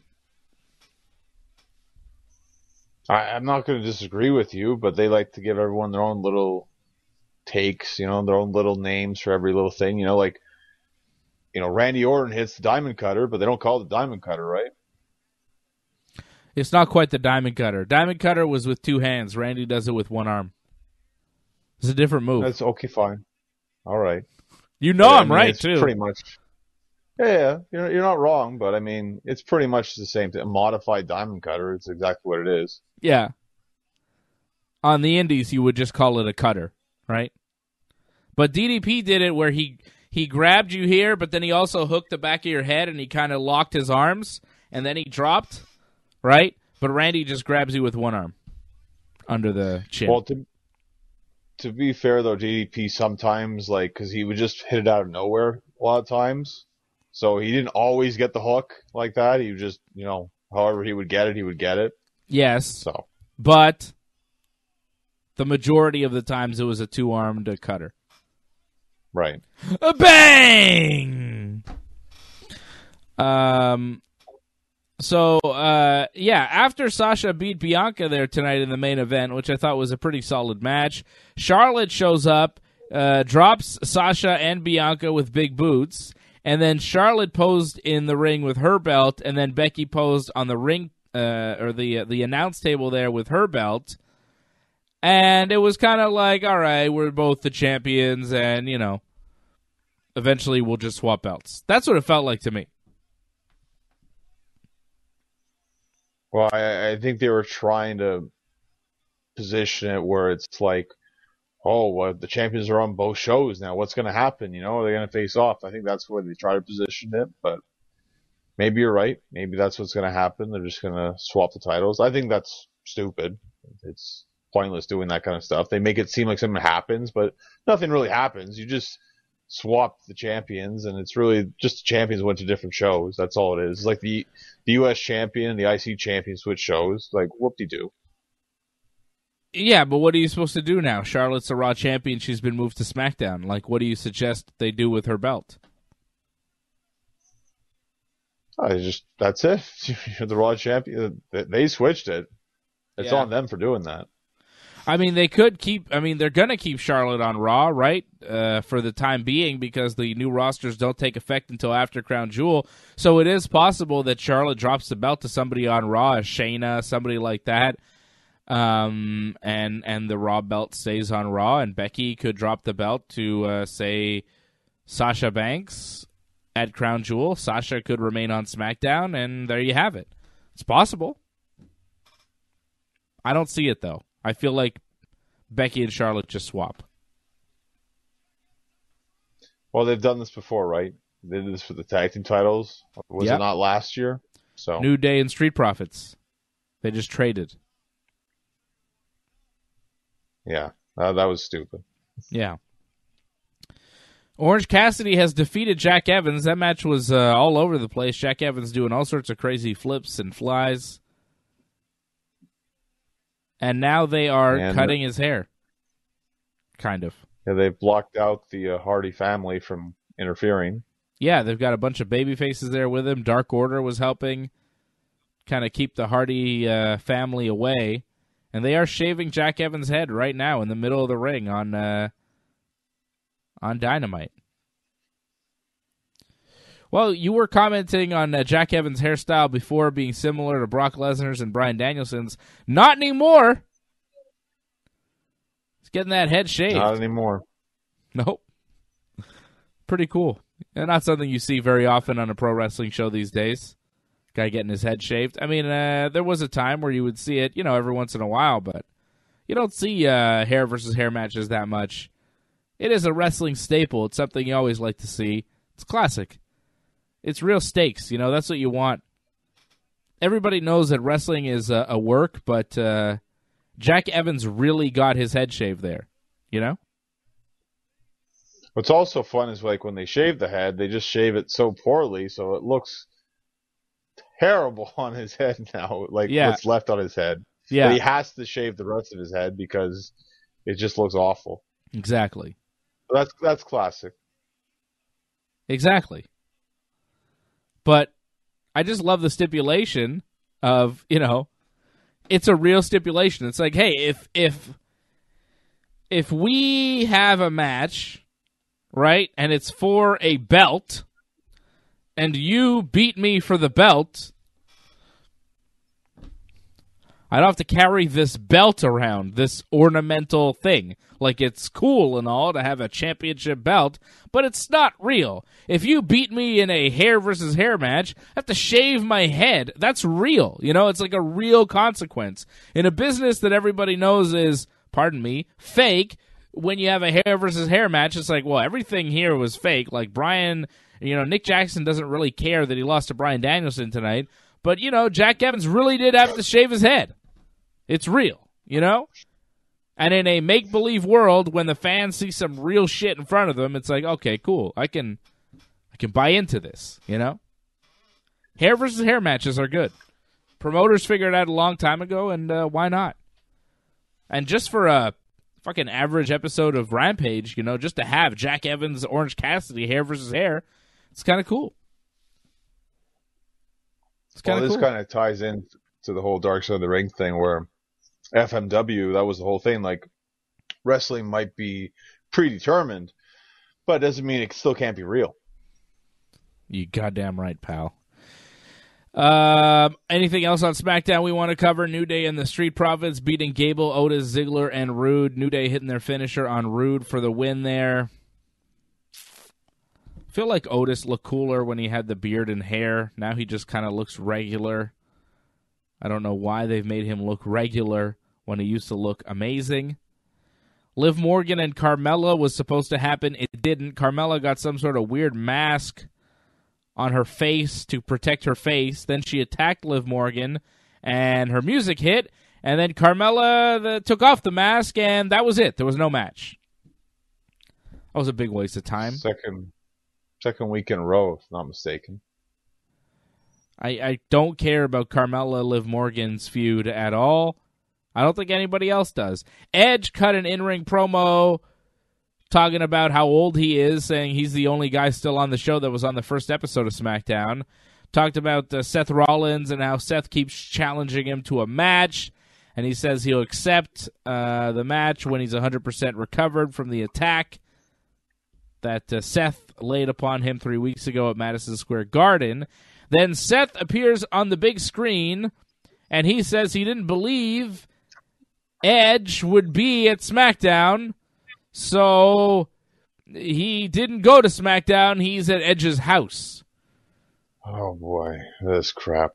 I'm not going to disagree with you, but they like to give everyone their own little takes, their own little names for every little thing. Randy Orton hits the diamond cutter, but they don't call it the diamond cutter, right? It's not quite the diamond cutter. Diamond cutter was with two hands. Randy does it with one arm. It's a different move. That's okay, fine. All right. I'm right, too. Pretty much. Yeah, you're not wrong, but I mean, it's pretty much the same thing. A modified diamond cutter, it's exactly what it is. Yeah. On the indies, you would just call it a cutter, right? But DDP did it where he grabbed you here, but then he also hooked the back of your head and he kind of locked his arms, and then he dropped, right? But Randy just grabs you with one arm under the chin. Well, to be fair, though, DDP sometimes, because he would just hit it out of nowhere a lot of times. So he didn't always get the hook like that. He would just, however he would get it, he would get it. Yes. So, but the majority of the times it was a two-armed cutter. Right. A bang! After Sasha beat Bianca there tonight in the main event, which I thought was a pretty solid match, Charlotte shows up, drops Sasha and Bianca with big boots, and then Charlotte posed in the ring with her belt, and then Becky posed on the ring or the announce table there with her belt. And it was kind of like, all right, we're both the champions, and, eventually we'll just swap belts. That's what it felt like to me. Well, I think they were trying to position it where it's like, the champions are on both shows now. What's going to happen? Are they going to face off? I think that's where they try to position it, but maybe you're right. Maybe that's what's going to happen. They're just going to swap the titles. I think that's stupid. It's pointless doing that kind of stuff. They make it seem like something happens, but nothing really happens. You just swap the champions, and it's really just the champions went to different shows. That's all it is. It's like the U.S. champion and the IC champion switch shows. Like, whoop-de-doo. Yeah, but what are you supposed to do now? Charlotte's the Raw champion. She's been moved to SmackDown. Like, what do you suggest they do with her belt? That's it. You're the Raw champion. They switched it. It's on them for doing that. I mean, they're going to keep Charlotte on Raw, right? For the time being, because the new rosters don't take effect until after Crown Jewel. So it is possible that Charlotte drops the belt to somebody on Raw, a Shayna, somebody like that. And the Raw belt stays on Raw, and Becky could drop the belt to, say, Sasha Banks at Crown Jewel. Sasha could remain on SmackDown, and there you have it. It's possible. I don't see it, though. I feel like Becky and Charlotte just swap. Well, they've done this before, right? They did this for the tag team titles. Was it not last year? So New Day and Street Profits. They just traded. Yeah, that was stupid. Yeah. Orange Cassidy has defeated Jack Evans. That match was all over the place. Jack Evans doing all sorts of crazy flips and flies. And now they are cutting his hair. Kind of. Yeah, they blocked out the Hardy family from interfering. Yeah, they've got a bunch of baby faces there with him. Dark Order was helping kind of keep the Hardy family away. And they are shaving Jack Evans' head right now in the middle of the ring on Dynamite. Well, you were commenting on Jack Evans' hairstyle before being similar to Brock Lesnar's and Bryan Danielson's. Not anymore. He's getting that head shaved. Not anymore. Nope. Pretty cool. And not something you see very often on a pro wrestling show these days. Guy getting his head shaved. I mean, there was a time where you would see it, every once in a while, but you don't see hair versus hair matches that much. It is a wrestling staple. It's something you always like to see. It's classic. It's real stakes, that's what you want. Everybody knows that wrestling is a work, but Jack Evans really got his head shaved there, What's also fun is like when they shave the head, they just shave it so poorly, so it looks terrible on his head now, like Yeah. what's left on his head. Yeah, But he has to shave the rest of his head because it just looks awful. exactly. That's classic. Exactly. But I just love the stipulation of, it's a real stipulation. It's like, hey, if we have a match, right, and it's for a belt, and you beat me for the belt, I don't have to carry this belt around, this ornamental thing. Like, it's cool and all to have a championship belt, but it's not real. If you beat me in a hair versus hair match, I have to shave my head. That's real. It's like a real consequence. In a business that everybody knows is, pardon me, fake, when you have a hair versus hair match, it's like, well, everything here was fake. Like, Nick Jackson doesn't really care that he lost to Bryan Danielson tonight, but, Jack Evans really did have to shave his head. It's real, And in a make-believe world, when the fans see some real shit in front of them, it's like, okay, cool. I can buy into this, Hair versus hair matches are good. Promoters figured it out a long time ago, and why not? And just for a fucking average episode of Rampage, just to have Jack Evans, Orange Cassidy, hair versus hair, it's kind of cool. This kind of ties in to the whole Dark Side of the Ring thing where FMW, that was the whole thing. Like, wrestling might be predetermined, but it doesn't mean it still can't be real. You goddamn right, pal. Anything else on SmackDown we want to cover? New Day and the Street Profits beating Gable, Otis, Ziggler, and Rude. New Day hitting their finisher on Rude for the win there. I feel like Otis looked cooler when he had the beard and hair. Now he just kind of looks regular. I don't know why they've made him look regular when he used to look amazing. Liv Morgan and Carmella was supposed to happen. It didn't. Carmella got some sort of weird mask on her face to protect her face. Then she attacked Liv Morgan, and her music hit, and then Carmella took off the mask, and that was it. There was no match. That was a big waste of time. Second week in a row, if not mistaken. I don't care about Carmella Liv Morgan's feud at all. I don't think anybody else does. Edge cut an in-ring promo talking about how old he is, saying he's the only guy still on the show that was on the first episode of SmackDown. Talked about Seth Rollins and how Seth keeps challenging him to a match, and he says he'll accept the match when he's 100% recovered from the attack that Seth laid upon him 3 weeks ago at Madison Square Garden. Then Seth appears on the big screen, and he says he didn't believe Edge would be at SmackDown, so he didn't go to SmackDown. He's at Edge's house. Oh, boy. This crap.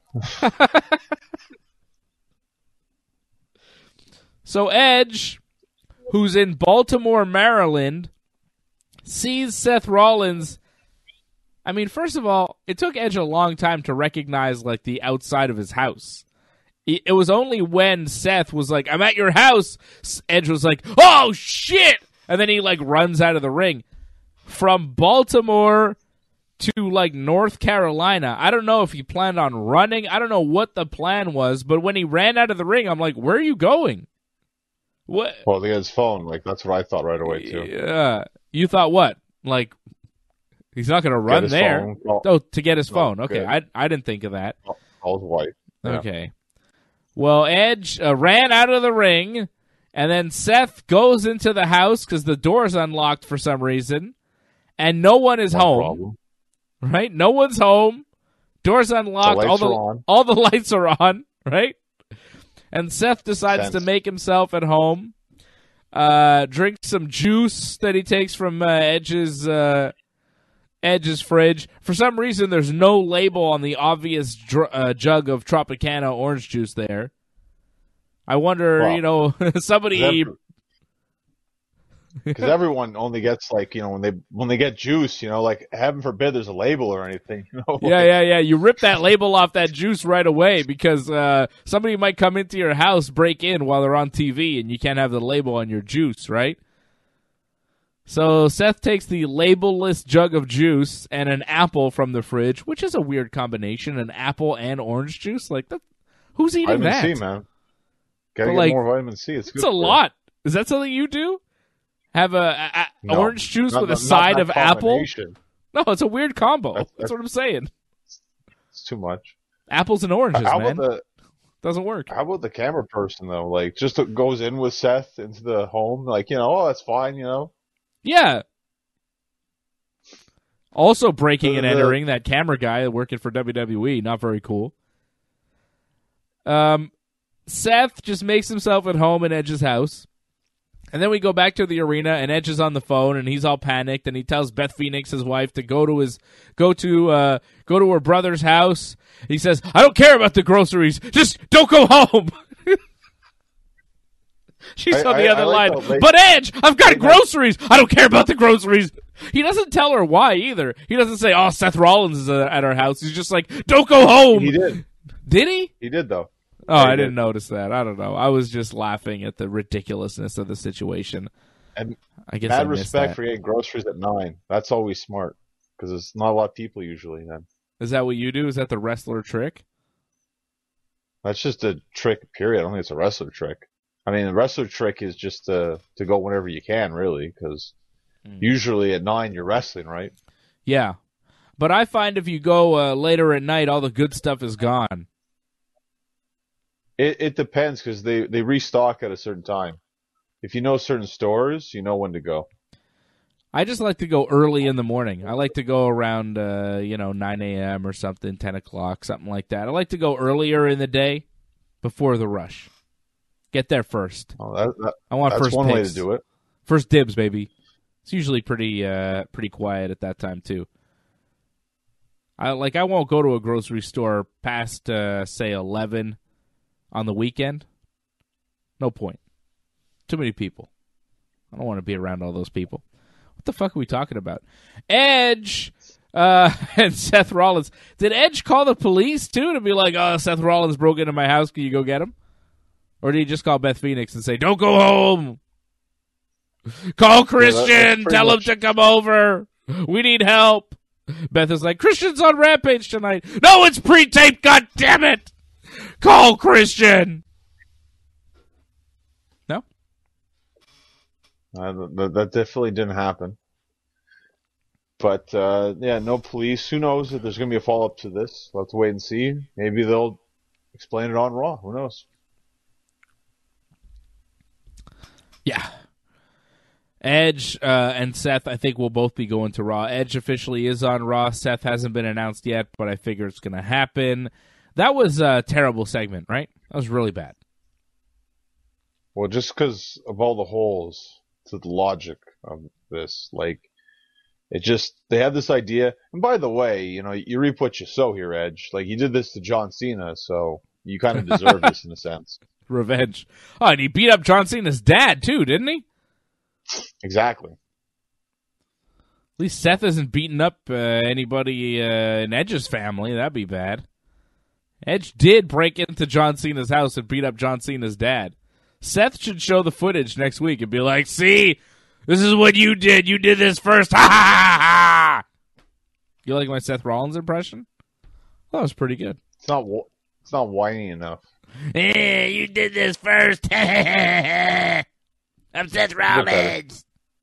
So Edge, who's in Baltimore, Maryland, sees Seth Rollins. I mean, first of all, it took Edge a long time to recognize, like, the outside of his house. It was only when Seth was like, I'm at your house, Edge was like, oh, shit! And then he, like, runs out of the ring. From Baltimore to, like, North Carolina, I don't know if he planned on running. I don't know what the plan was, but when he ran out of the ring, I'm like, where are you going? What? Well, he had his phone. Like, that's what I thought right away, too. Yeah. You thought what? Like, he's not going to run there. Oh, to get his phone. Okay, I didn't think of that. All white. Yeah. Okay. Well, Edge ran out of the ring, and then Seth goes into the house because the door's unlocked for some reason, and no one is home. Problem. Right? No one's home. Door's unlocked. All the lights are on. Right? And Seth decides to make himself at home. Drink some juice that he takes from Edge's fridge. For some reason, there's no label on the obvious jug of Tropicana orange juice there. I wonder, somebody... Because everyone only gets, like, when they get juice, like, heaven forbid there's a label or anything. Yeah. You rip that label off that juice right away because somebody might come into your house, break in while they're on TV, and you can't have the label on your juice, right? So Seth takes the labelless jug of juice and an apple from the fridge, which is a weird combination, an apple and orange juice. Like, that, who's eating vitamin that? C, man. Gotta But, get like, more vitamin C. It's good. It's a lot. Is that something you do? Have a No, orange juice not- with a not side that of apple? combination. No, it's a weird combo. That's- That's what I'm saying. It's too much. Apples and oranges, How man. about Doesn't work. how about the camera person though? Like, just goes in with Seth into the home, like, oh, that's fine, Yeah. Also breaking and The- entering, that camera guy working for WWE. Not very cool. Seth just makes himself at home in Edge's house. And then we go back to the arena, and Edge is on the phone, and he's all panicked, and he tells Beth Phoenix, his wife, to go to her brother's house. He says, "I don't care about the groceries. Just don't go home." She's on the other line. But Edge, I've got groceries. I don't care about the groceries. He doesn't tell her why either. He doesn't say, "Oh, Seth Rollins is at our house." He's just like, "Don't go home." He did. Did he? He did though. Oh, Yeah, he I did. didn't notice that. I don't know. I was just laughing at the ridiculousness of the situation. And I guess I mad missed respect that. for getting groceries at 9. That's always smart because it's not a lot of people usually. Then Is that what you do? Is that the wrestler trick? that's just a trick. Period. I don't think it's a wrestler trick. I mean, the wrestler trick is just to go whenever you can, really, because usually at 9 you're wrestling, right? Yeah. But I find if you go later at night, all the good stuff is gone. It depends because they restock at a certain time. If you know certain stores, you know when to go. I just like to go early in the morning. I like to go around, 9 a.m. or something, 10 o'clock, something like that. I like to go earlier in the day before the rush. Get there first. Oh, I want that's first one way picks. to do it. First dibs, baby. It's usually pretty quiet at that time too. I won't go to a grocery store past say 11 on the weekend. No point. Too many people. I don't want to be around all those people. What the fuck are we talking about? Edge and Seth Rollins. Did Edge call the police too to be like, "Oh, Seth Rollins broke into my house. Can you go get him?" Or did he just call Beth Phoenix and say, "Don't go home. Call Christian. that's Tell him much- to come over. We need help." Beth is like, "Christian's on Rampage tonight." "No, it's pre-taped. God damn it. Call Christian." No? That definitely didn't happen. But, no police. Who knows if there's going to be a follow-up to this? We'll have to wait and see. Maybe they'll explain it on Raw. Who knows? Yeah. Edge and Seth, I think, will both be going to Raw. Edge officially is on Raw. Seth hasn't been announced yet, but I figure it's going to happen. That was a terrible segment, right? That was really bad. Well, just because of all the holes to the logic of this, they have this idea. And by the way, you reap what you sow here, Edge. Like, you did this to John Cena, so you kind of deserve this in a sense. Revenge. Oh, and he beat up John Cena's dad, too, didn't he? Exactly. At least Seth isn't beating up anybody in Edge's family. That'd be bad. Edge did break into John Cena's house and beat up John Cena's dad. Seth should show the footage next week and be like, "See, this is what you did. You did this first. Ha ha ha ha." You like my Seth Rollins impression? That was pretty good. It's not whiny enough. Hey, you did this first. I'm Seth Rollins.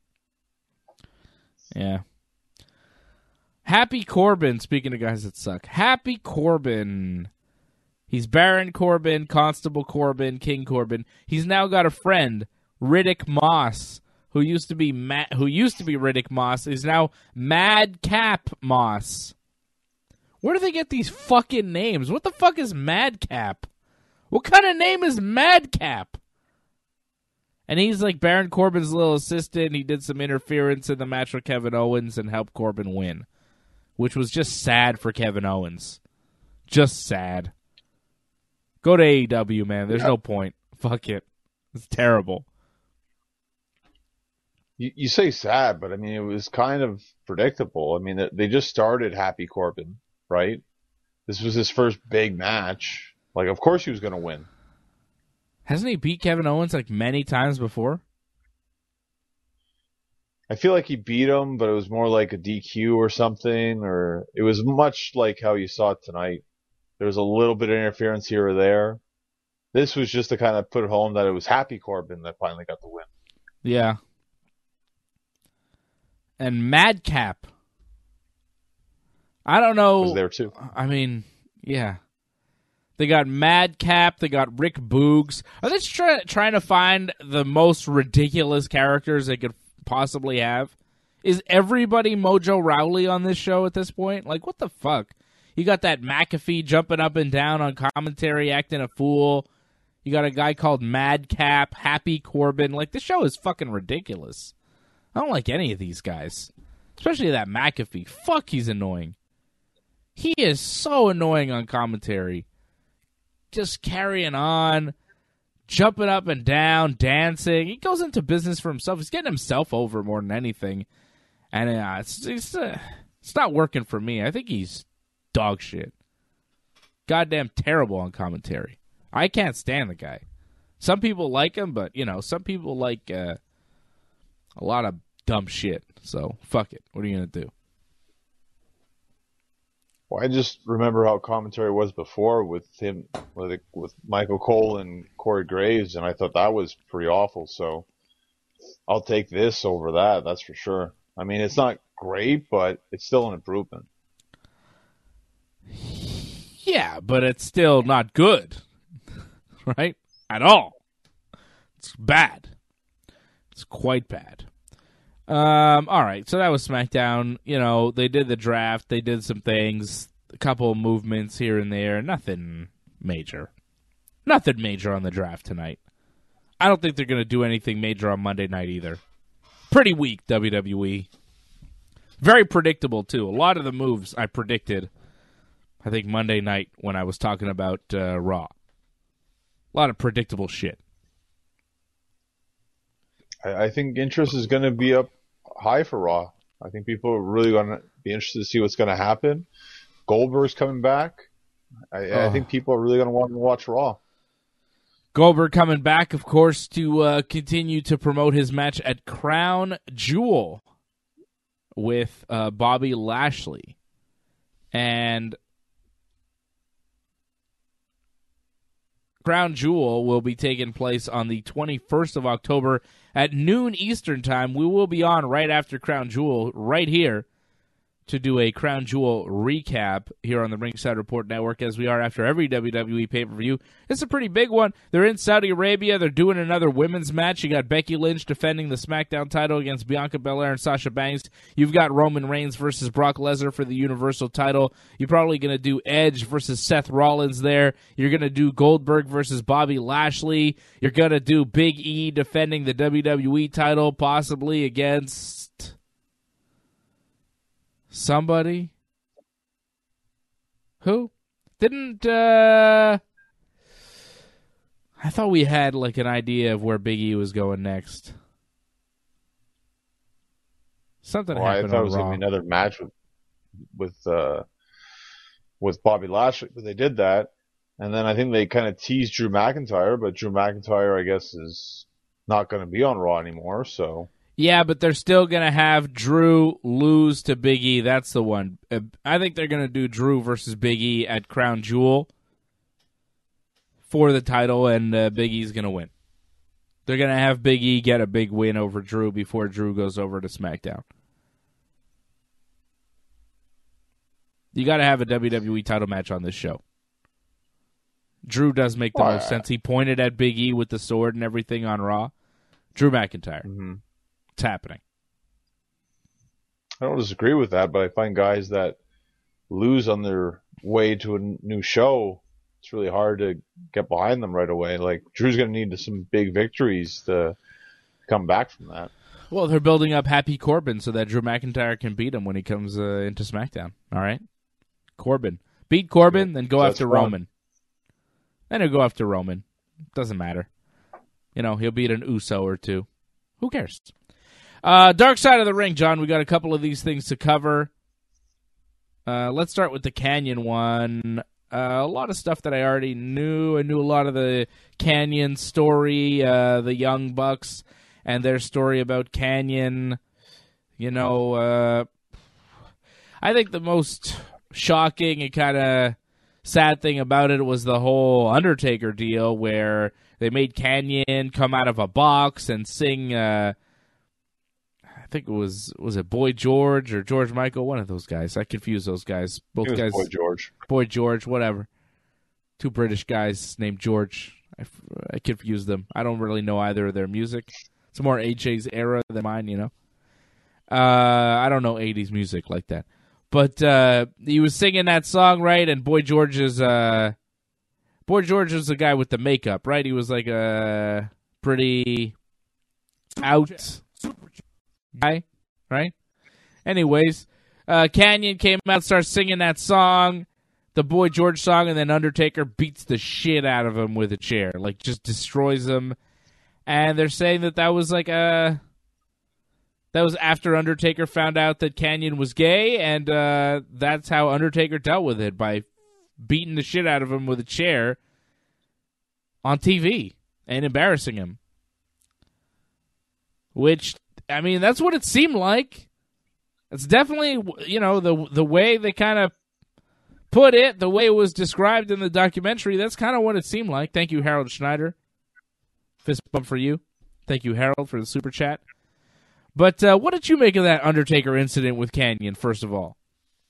Yeah. Happy Corbin, speaking of guys that suck. Happy Corbin. He's Baron Corbin, Constable Corbin, King Corbin. He's now got a friend, Riddick Moss, who used to be Riddick Moss, is now Madcap Moss. Where do they get these fucking names? What the fuck is Madcap? What kind of name is Madcap? And he's like Baron Corbin's little assistant. He did some interference in the match with Kevin Owens and helped Corbin win, which was just sad for Kevin Owens. Just sad. Go to AEW, man. There's no point. Fuck it. It's terrible. You say sad, but I mean, it was kind of predictable. I mean, they just started Happy Corbin, right? This was his first big match. Like, of course he was going to win. Hasn't he beat Kevin Owens like many times before? I feel like he beat him, but it was more like a DQ or something, or it was much like how you saw it tonight. There was a little bit of interference here or there. This was just to kind of put home that it was Happy Corbin that finally got the win. Yeah. And Madcap. I don't know. Was there too. I mean, yeah. They got Madcap. They got Rick Boogs. Are they trying to find the most ridiculous characters they could possibly have? Is everybody Mojo Rawley on this show at this point? Like, what the fuck? You got that McAfee jumping up and down on commentary, acting a fool. You got a guy called Madcap, Happy Corbin. Like, this show is fucking ridiculous. I don't like any of these guys. Especially that McAfee. Fuck, he's annoying. He is so annoying on commentary. Just carrying on, jumping up and down, dancing. He goes into business for himself. He's getting himself over more than anything. And it's not working for me. I think he's dog shit. Goddamn terrible on commentary. I can't stand the guy. Some people like him, but, some people like a lot of dumb shit. So, fuck it. What are you going to do? Well, I just remember how commentary was before with him, with Michael Cole and Corey Graves, and I thought that was pretty awful. So I'll take this over that. That's for sure. I mean, it's not great, but it's still an improvement. Yeah, but it's still not good, right? At all. It's bad. It's quite bad. All right, so that was SmackDown. They did the draft. They did some things, a couple of movements here and there. Nothing major. Nothing major on the draft tonight. I don't think they're going to do anything major on Monday night either. Pretty weak, WWE. Very predictable, too. A lot of the moves I predicted, I think, Monday night when I was talking about Raw. A lot of predictable shit. I think interest is going to be up high for Raw. I think people are really going to be interested to see what's going to happen. Goldberg's coming back. I think people are really going to want to watch Raw. Goldberg coming back, of course, to continue to promote his match at Crown Jewel with Bobby Lashley. And Crown Jewel will be taking place on the 21st of October at noon Eastern Time. We will be on right after Crown Jewel, right here, to do a Crown Jewel recap here on the Ringside Report Network, as we are after every WWE pay-per-view. It's a pretty big one. They're in Saudi Arabia. They're doing another women's match. You got Becky Lynch defending the SmackDown title against Bianca Belair and Sasha Banks. You've got Roman Reigns versus Brock Lesnar for the Universal title. You're probably going to do Edge versus Seth Rollins there. You're going to do Goldberg versus Bobby Lashley. You're going to do Big E defending the WWE title, possibly against somebody. Who? Didn't, I thought we had, like, an idea of where Big E was going next. Something happened on Raw. I thought it was going to be another match with Bobby Lashley, but they did that. And then I think they kind of teased Drew McIntyre, but Drew McIntyre, I guess, is not going to be on Raw anymore, so... Yeah, but they're still going to have Drew lose to Big E. That's the one. I think they're going to do Drew versus Big E at Crown Jewel for the title, and Big E's going to win. They're going to have Big E get a big win over Drew before Drew goes over to SmackDown. You got to have a WWE title match on this show. Drew does make the most sense. He pointed at Big E with the sword and everything on Raw. Drew McIntyre. Mm-hmm. It's happening. I don't disagree with that, but I find guys that lose on their way to a new show, it's really hard to get behind them right away. Like, Drew's going to need some big victories to come back from that. Well, they're building up Happy Corbin so that Drew McIntyre can beat him when he comes into SmackDown. All right? Corbin. Beat Corbin, then go after Roman. Then he'll go after Roman. Doesn't matter. He'll beat an Uso or two. Who cares? Dark Side of the Ring, John. We got a couple of these things to cover. Let's start with the Canyon one. A lot of stuff that I already knew. I knew a lot of the Canyon story, the Young Bucks, and their story about Canyon. I think the most shocking and kind of sad thing about it was the whole Undertaker deal where they made Kanyon come out of a box and sing, I think it was it Boy George or George Michael? One of those guys. I confuse those guys. Both guys. Boy George. Boy George, whatever. Two British guys named George. I confuse them. I don't really know either of their music. It's more AJ's era than mine, I don't know 80s music like that. But he was singing that song, right? And Boy George is the guy with the makeup, right? He was like a pretty out guy, right? Anyways, Kanyon came out, starts singing that song, the Boy George song, and then Undertaker beats the shit out of him with a chair, like just destroys him. And they're saying that was like that was after Undertaker found out that Kanyon was gay, and that's how Undertaker dealt with it, by beating the shit out of him with a chair on TV and embarrassing him. Which, I mean, that's what it seemed like. It's definitely, the way they kind of put it, the way it was described in the documentary, that's kind of what it seemed like. Thank you, Harold Schneider. Fist bump for you. Thank you, Harold, for the super chat. But what did you make of that Undertaker incident with Kanyon, first of all?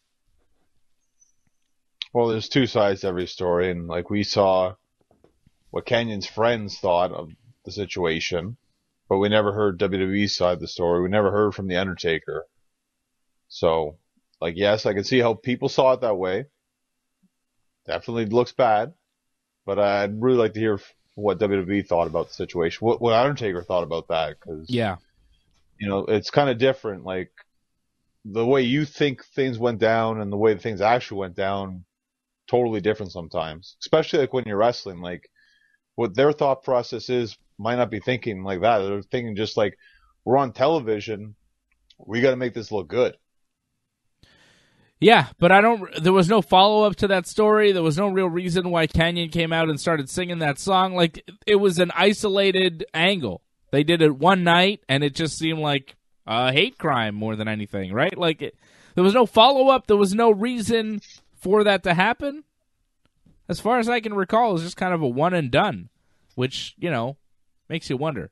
Well, there's two sides to every story, and like we saw what Kanyon's friends thought of the situation, but we never heard WWE's side of the story. We never heard from the Undertaker. So, yes, I can see how people saw it that way. Definitely looks bad, but I'd really like to hear what WWE thought about the situation, what Undertaker thought about that, because yeah. It's kind of different. Like, the way you think things went down and the way things actually went down, totally different sometimes. Especially, like, when you're wrestling. Like, what their thought process is might not be thinking like that. They're thinking just like, we're on television, we got to make this look good. Yeah, but there was no follow-up to that story. There was no real reason why Kanyon came out and started singing that song. Like, it was an isolated angle. They did it one night, and it just seemed like a hate crime more than anything, right? Like, there was no follow-up. There was no reason for that to happen. As far as I can recall, it was just kind of a one and done, which, makes you wonder.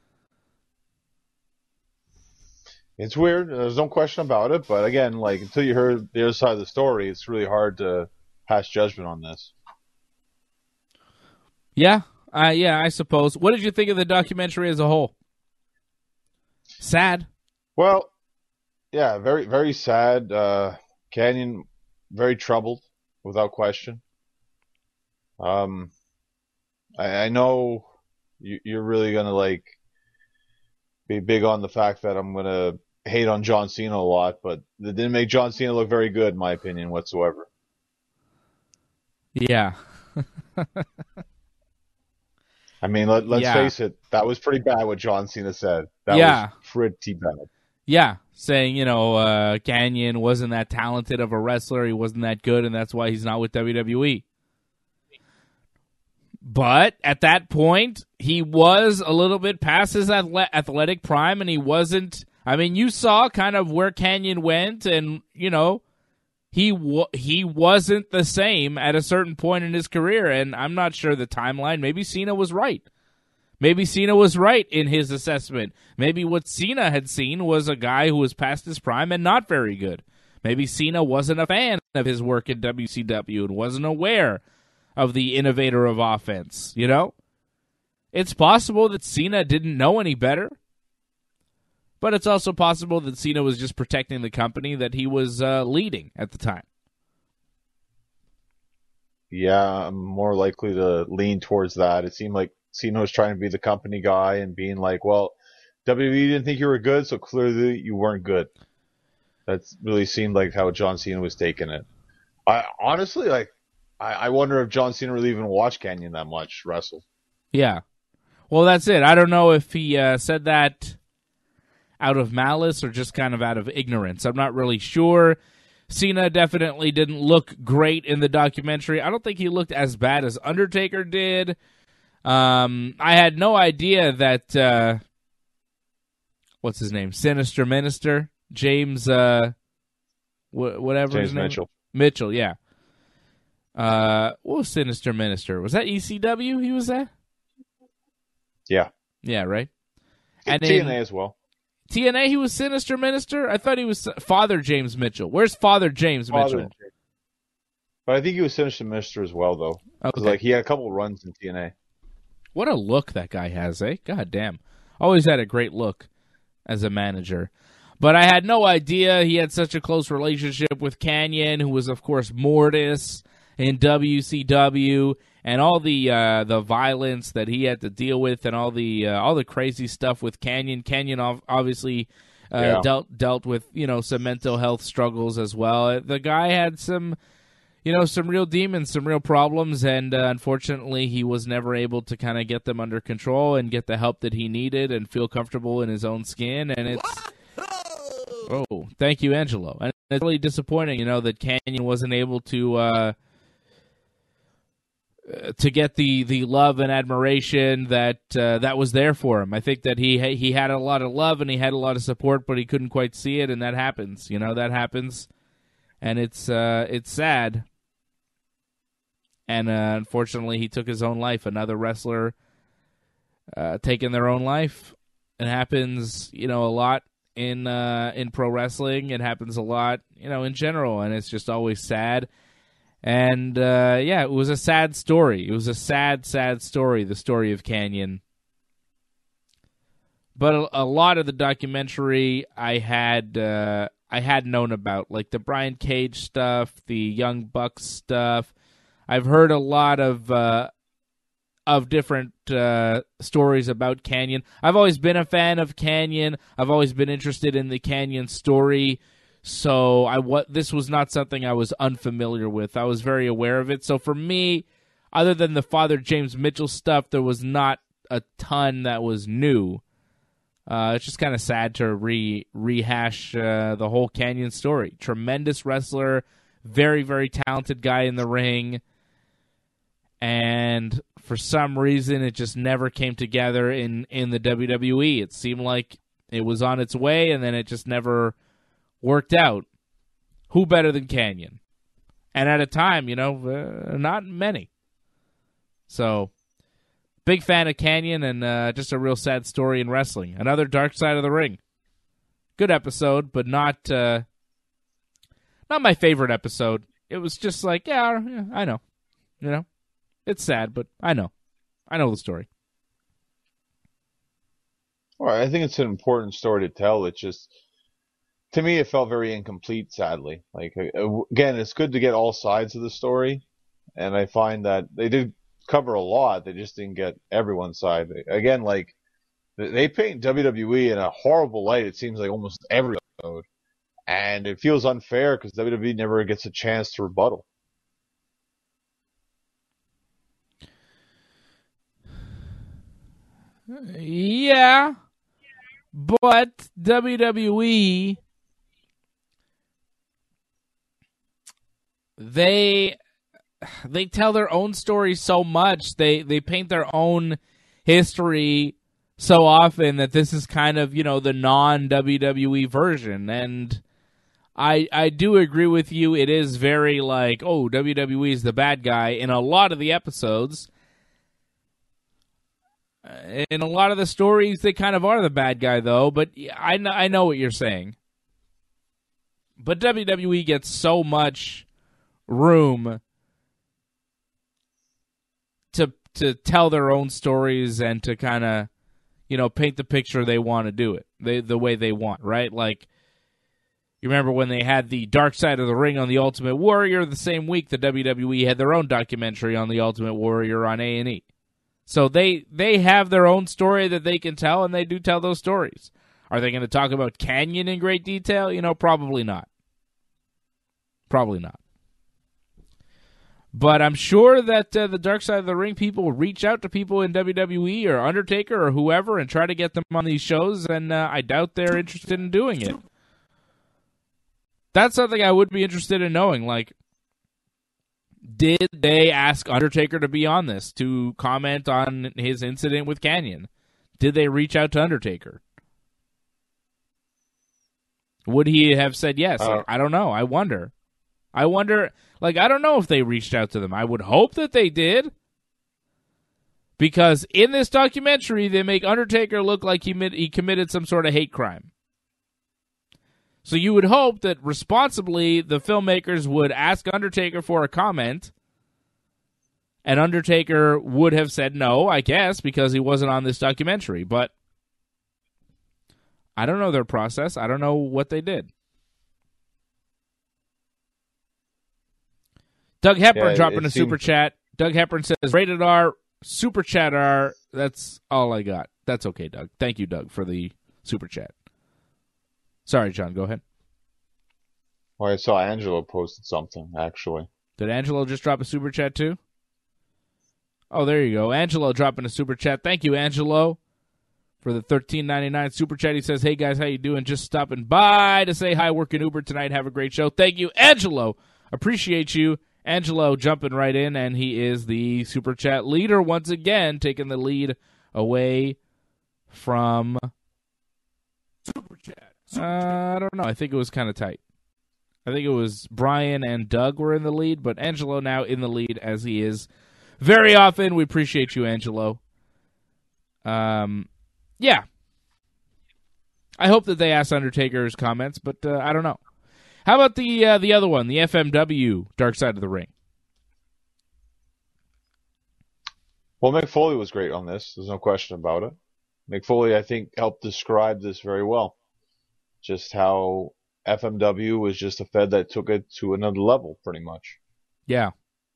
It's weird. There's no question about it. But again, like, until you heard the other side of the story, it's really hard to pass judgment on this. Yeah. I suppose. What did you think of the documentary as a whole? Sad. Well, yeah, very, very sad. Kanyon, very troubled, without question. I know you're really going to, be big on the fact that I'm going to hate on John Cena a lot, but it didn't make John Cena look very good, in my opinion, whatsoever. Yeah. I mean, let's face it, that was pretty bad what John Cena said. That was pretty bad. Yeah, saying, Kanyon wasn't that talented of a wrestler, he wasn't that good, and that's why he's not with WWE. But at that point, he was a little bit past his athletic prime, and he wasn't. I mean, you saw kind of where Kanyon went, and he wasn't the same at a certain point in his career. And I'm not sure the timeline. Maybe Cena was right. Maybe Cena was right in his assessment. Maybe what Cena had seen was a guy who was past his prime and not very good. Maybe Cena wasn't a fan of his work at WCW and wasn't aware of the innovator of offense, It's possible that Cena didn't know any better, but it's also possible that Cena was just protecting the company that he was leading at the time. Yeah, I'm more likely to lean towards that. It seemed like Cena was trying to be the company guy and being like, well, WWE didn't think you were good, so clearly you weren't good. That really seemed like how John Cena was taking it. I honestly, I wonder if John Cena really even watched Kanyon that much wrestle. Yeah. Well, that's it. I don't know if he said that out of malice or just kind of out of ignorance. I'm not really sure. Cena definitely didn't look great in the documentary. I don't think he looked as bad as Undertaker did. I had no idea that, what's his name? Sinister Minister James, whatever James his name. Mitchell. Mitchell, yeah. What was Sinister Minister? Was that ECW he was at? Yeah. Yeah, right? And TNA as well. TNA, he was Sinister Minister? I thought he was Father James Mitchell. Where's Father James Mitchell? But I think he was Sinister Minister as well, though. Okay. Like, he had a couple of runs in TNA. What a look that guy has, eh? God damn. Always had a great look as a manager. But I had no idea he had such a close relationship with Kanyon, who was, of course, Mortis in WCW, and all the violence that he had to deal with, and all the crazy stuff with Kanyon. Kanyon obviously dealt with some mental health struggles as well. The guy had some real demons, some real problems, and unfortunately he was never able to kind of get them under control and get the help that he needed and feel comfortable in his own skin. And it's thank you, Angelo. And it's really disappointing, that Kanyon wasn't able to get the love and admiration that was there for him. I think that he had a lot of love and he had a lot of support, but he couldn't quite see it, and that happens. That happens, and it's sad. And unfortunately, he took his own life. Another wrestler taking their own life. It happens, a lot in pro wrestling. It happens a lot, in general, and it's just always sad. And it was a sad story. It was a sad, sad story. The story of Kanyon. But a lot of the documentary I had known about, like the Brian Cage stuff, the Young Bucks stuff. I've heard a lot of different stories about Kanyon. I've always been a fan of Kanyon. I've always been interested in the Kanyon story. So this was not something I was unfamiliar with. I was very aware of it. So for me, other than the Father James Mitchell stuff, there was not a ton that was new. It's just kind of sad to rehash the whole Kanyon story. Tremendous wrestler, very, very talented guy in the ring. And for some reason, it just never came together in the WWE. It seemed like it was on its way, and then it just never worked out. Who better than Kanyon? And at a time, not many. So, big fan of Kanyon, and just a real sad story in wrestling. Another Dark Side of the Ring. Good episode, but not my favorite episode. It was just like, yeah, I know. It's sad, but I know the story. Well, I think it's an important story to tell. It's just, to me, it felt very incomplete, sadly. Like, again, it's good to get all sides of the story, and I find that they did cover a lot. They just didn't get everyone's side. Again, like, they paint WWE in a horrible light, it seems like almost every episode, and it feels unfair because WWE never gets a chance to rebuttal. Yeah, but WWE, they tell their own story so much. They paint their own history so often that this is kind of, the non-WWE version. And I do agree with you. It is very like, WWE is the bad guy in a lot of the episodes. In a lot of the stories, they kind of are the bad guy, though. But I know what you're saying. But WWE gets so much room to tell their own stories and to kind of, paint the picture they want to do it the way they want, right? Like, you remember when they had the Dark Side of the Ring on the Ultimate Warrior? The same week, the WWE had their own documentary on the Ultimate Warrior on A&E. So they have their own story that they can tell, and they do tell those stories. Are they going to talk about Kanyon in great detail? Probably not. Probably not. But I'm sure that the Dark Side of the Ring people will reach out to people in WWE or Undertaker or whoever and try to get them on these shows, and I doubt they're interested in doing it. That's something I would be interested in knowing. Like, did they ask Undertaker to be on this, to comment on his incident with Kanyon? Did they reach out to Undertaker? Would he have said yes? I don't know. I wonder. I don't know if they reached out to them. I would hope that they did. Because in this documentary, they make Undertaker look like he committed some sort of hate crime. So you would hope that responsibly the filmmakers would ask Undertaker for a comment, and Undertaker would have said no, I guess, because he wasn't on this documentary. But I don't know their process. I don't know what they did. Doug Hepburn dropping a super chat. Doug Hepburn says, rated R, super chat R. That's all I got. That's okay, Doug. Thank you, Doug, for the super chat. Sorry, John, go ahead. Well, I saw Angelo posted something, actually. Did Angelo just drop a super chat, too? Oh, there you go. Angelo dropping a super chat. Thank you, Angelo, for the $13.99 super chat. He says, hey, guys, how you doing? Just stopping by to say hi, working Uber tonight. Have a great show. Thank you, Angelo. Appreciate you. Angelo jumping right in, and he is the super chat leader once again, taking the lead away from super chat. I don't know. I think it was kind of tight. I think it was Brian and Doug were in the lead, but Angelo now in the lead as he is very often. We appreciate you, Angelo. Yeah. I hope that they asked Undertaker's comments, but I don't know. How about the other one, the FMW Dark Side of the Ring? Well, Mick Foley was great on this. There's no question about it. Mick Foley, I think, helped describe this very well. Just how FMW was just a fed that took it to another level, pretty much. Yeah.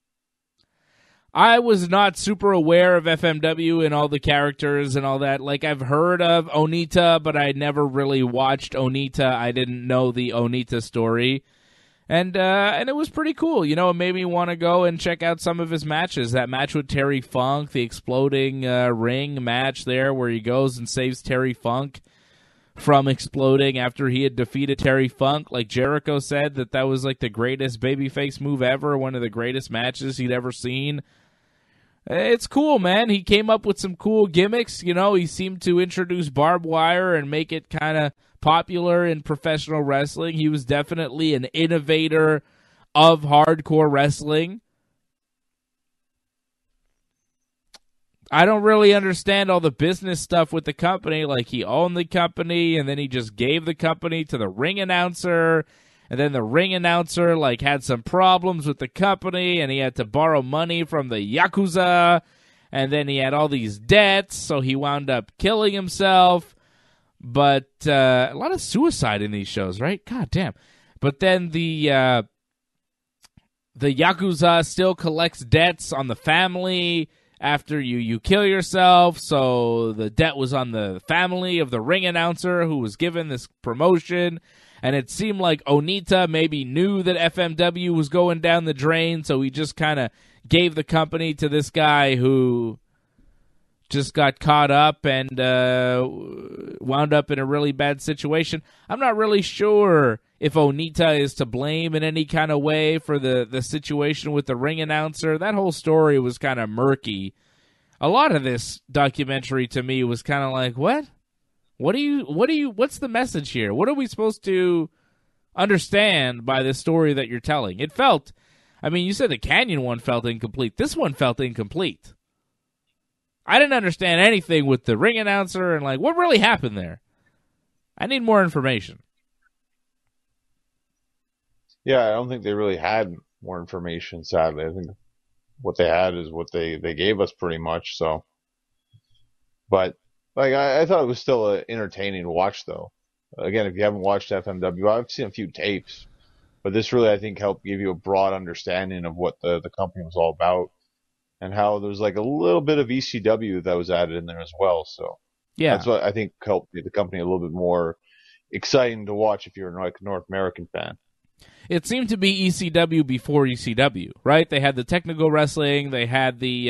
I was not super aware of FMW and all the characters and all that. Like, I've heard of Onita, but I never really watched Onita. I didn't know the Onita story. And it was pretty cool. You know, it made me want to go and check out some of his matches. That match with Terry Funk, the exploding ring match there where he goes and saves Terry Funk from exploding after he had defeated Terry Funk. Like Jericho said, that was like the greatest babyface move ever, one of the greatest matches he'd ever seen. It's cool, man. He came up with some cool gimmicks. You know, he seemed to introduce barbed wire and make it kind of popular in professional wrestling. He was definitely an innovator of hardcore wrestling. I don't really understand all the business stuff with the company. Like, he owned the company, and then he just gave the company to the ring announcer, and then the ring announcer, like, had some problems with the company, and he had to borrow money from the Yakuza, and then he had all these debts, so he wound up killing himself. But a lot of suicide in these shows, right? God damn. But then the Yakuza still collects debts on the family after you kill yourself, so the debt was on the family of the ring announcer who was given this promotion. And it seemed like Onita maybe knew that FMW was going down the drain, so he just kind of gave the company to this guy who just got caught up and wound up in a really bad situation. I'm not really sure if Onita is to blame in any kind of way for the situation with the ring announcer. That whole story was kind of murky. A lot of this documentary to me was kind of like, what? What's the message here? What are we supposed to understand by this story that you're telling? It felt, I mean, you said the Canyon one felt incomplete. This one felt incomplete. I didn't understand anything with the ring announcer and, like, what really happened there? I need more information. Yeah, I don't think they really had more information, sadly. I think what they had is what they gave us pretty much, so. But, like, I thought it was still entertaining to watch, though. Again, if you haven't watched FMW, I've seen a few tapes, but this really, I think, helped give you a broad understanding of what the company was all about and how there's, like, a little bit of ECW that was added in there as well, so. Yeah. That's what I think helped make the company a little bit more exciting to watch if you're a North American fan. It seemed to be ECW before ECW, right? They had the technical wrestling, they had the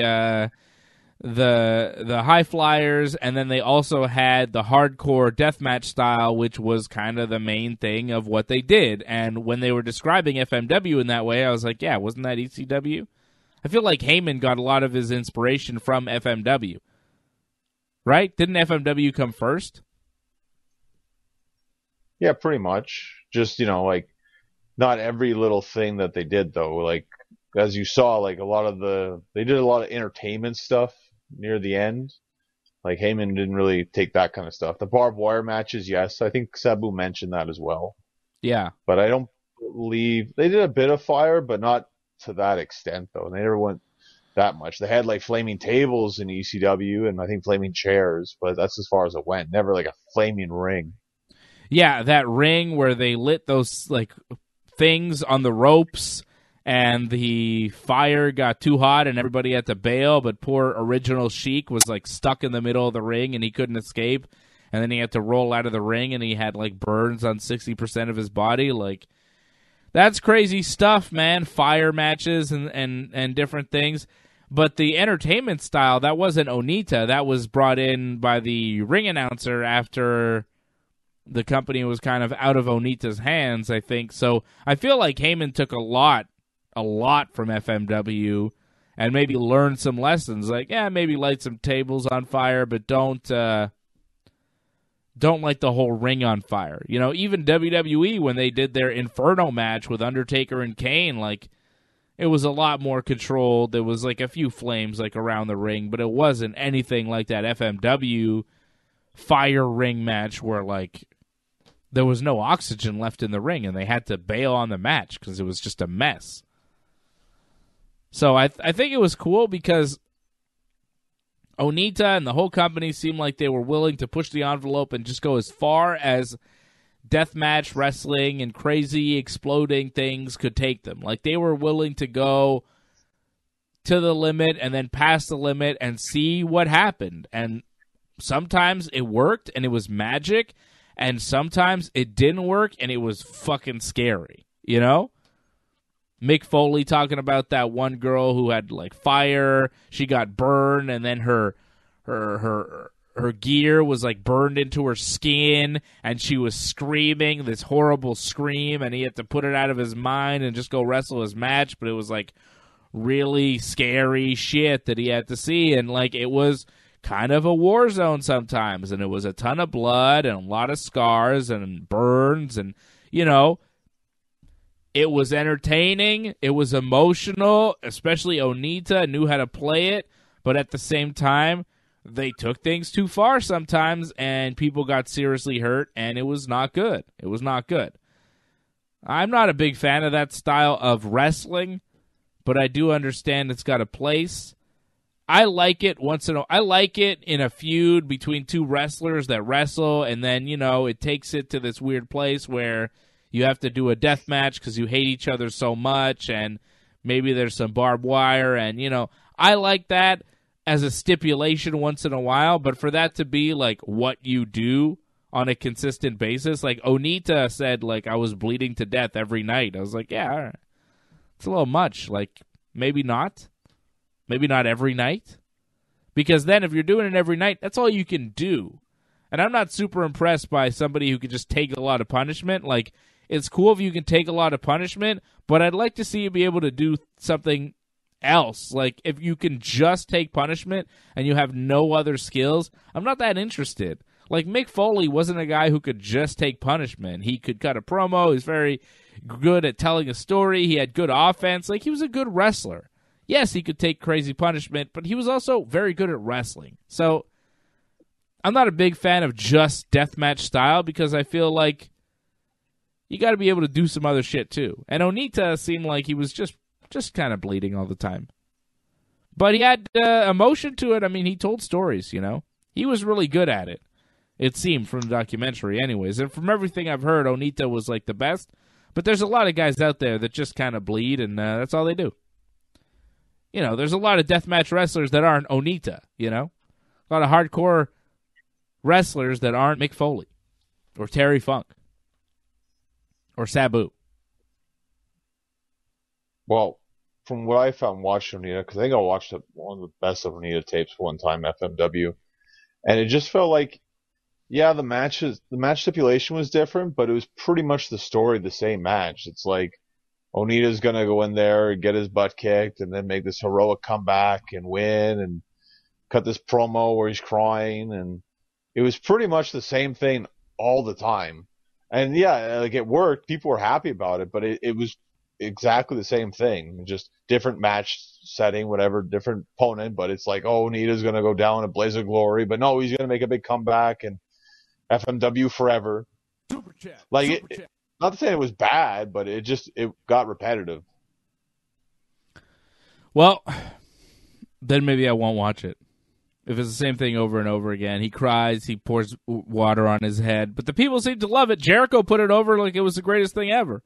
high flyers, and then they also had the hardcore deathmatch style, which was kind of the main thing of what they did. And when they were describing FMW in that way, I was like, yeah, wasn't that ECW? I feel like Heyman got a lot of his inspiration from FMW, right? Didn't FMW come first? Yeah, pretty much. Just, like not every little thing that they did though. Like as you saw, like they did a lot of entertainment stuff near the end. Like Heyman didn't really take that kind of stuff. The barbed wire matches, yes, I think Sabu mentioned that as well. Yeah. But I don't believe they did a bit of fire, but not to that extent though. They never went that much. They had like flaming tables in ECW and I think flaming chairs, but that's as far as it went. Never like a flaming ring. Yeah, that ring where they lit those like things on the ropes and the fire got too hot and everybody had to bail, but poor original Sheik was like stuck in the middle of the ring and he couldn't escape. And then he had to roll out of the ring and he had like burns on 60% of his body. Like, that's crazy stuff, man. Fire matches and different things. But the entertainment style, that wasn't Onita. That was brought in by the ring announcer after the company was kind of out of Onita's hands, I think. So I feel like Heyman took a lot from FMW and maybe learned some lessons. Like, yeah, maybe light some tables on fire, but don't light the whole ring on fire. You know, even WWE, when they did their Inferno match with Undertaker and Kane, like, it was a lot more controlled. There was like a few flames like around the ring, but it wasn't anything like that FMW fire ring match where like there was no oxygen left in the ring and they had to bail on the match because it was just a mess. So I think it was cool because Onita and the whole company seemed like they were willing to push the envelope and just go as far as deathmatch wrestling and crazy exploding things could take them. Like, they were willing to go to the limit and then pass the limit and see what happened. And sometimes it worked and it was magic, and sometimes it didn't work and it was fucking scary, you know? Mick Foley talking about that one girl who had like fire, she got burned, and then her gear was like burned into her skin, and she was screaming this horrible scream, and he had to put it out of his mind and just go wrestle his match. But it was like really scary shit that he had to see, and like it was kind of a war zone sometimes, and it was a ton of blood and a lot of scars and burns, and you know, it was entertaining, it was emotional, especially Onita knew how to play it, but at the same time, they took things too far sometimes, and people got seriously hurt, and it was not good. It was not good. I'm not a big fan of that style of wrestling, but I do understand it's got a place. I like it I like it in a feud between two wrestlers that wrestle, and then, you know, it takes it to this weird place where you have to do a death match because you hate each other so much, and maybe there's some barbed wire, and, you know, I like that as a stipulation once in a while, but for that to be, like, what you do on a consistent basis, like, Onita said, like, I was bleeding to death every night. I was like, yeah, all right. It's a little much. Like, maybe not. Maybe not every night. Because then if you're doing it every night, that's all you can do. And I'm not super impressed by somebody who can just take a lot of punishment. Like, it's cool if you can take a lot of punishment, but I'd like to see you be able to do something else. Like, if you can just take punishment and you have no other skills, I'm not that interested. Like, Mick Foley wasn't a guy who could just take punishment. He could cut a promo. He's very good at telling a story. He had good offense. Like, he was a good wrestler. Yes, he could take crazy punishment, but he was also very good at wrestling. So, I'm not a big fan of just deathmatch style because I feel like you got to be able to do some other shit too. And Onita seemed like he was just kind of bleeding all the time. But he had emotion to it. I mean, he told stories, you know. He was really good at it, it seemed, from the documentary anyways. And from everything I've heard, Onita was like the best. But there's a lot of guys out there that just kind of bleed, and that's all they do. You know, there's a lot of deathmatch wrestlers that aren't Onita, you know. A lot of hardcore wrestlers that aren't Mick Foley or Terry Funk or Sabu. Well, from what I found watching Onita, because I think I watched one of the best of Onita tapes one time, FMW, and it just felt like, yeah, the match stipulation was different, but it was pretty much the story of the same match. It's like Onita's gonna go in there and get his butt kicked, and then make this heroic comeback and win, and cut this promo where he's crying, and it was pretty much the same thing all the time. And yeah, like it worked. People were happy about it, but it was exactly the same thing. Just different match setting, whatever, different opponent. But it's like, oh, Onita's going to go down in a blaze of glory. But no, he's going to make a big comeback and FMW forever. Super chat. Like, Super chat. Not to say it was bad, but it got repetitive. Well, then maybe I won't watch it. If it's the same thing over and over again, he cries, he pours water on his head, but the people seem to love it. Jericho put it over like it was the greatest thing ever.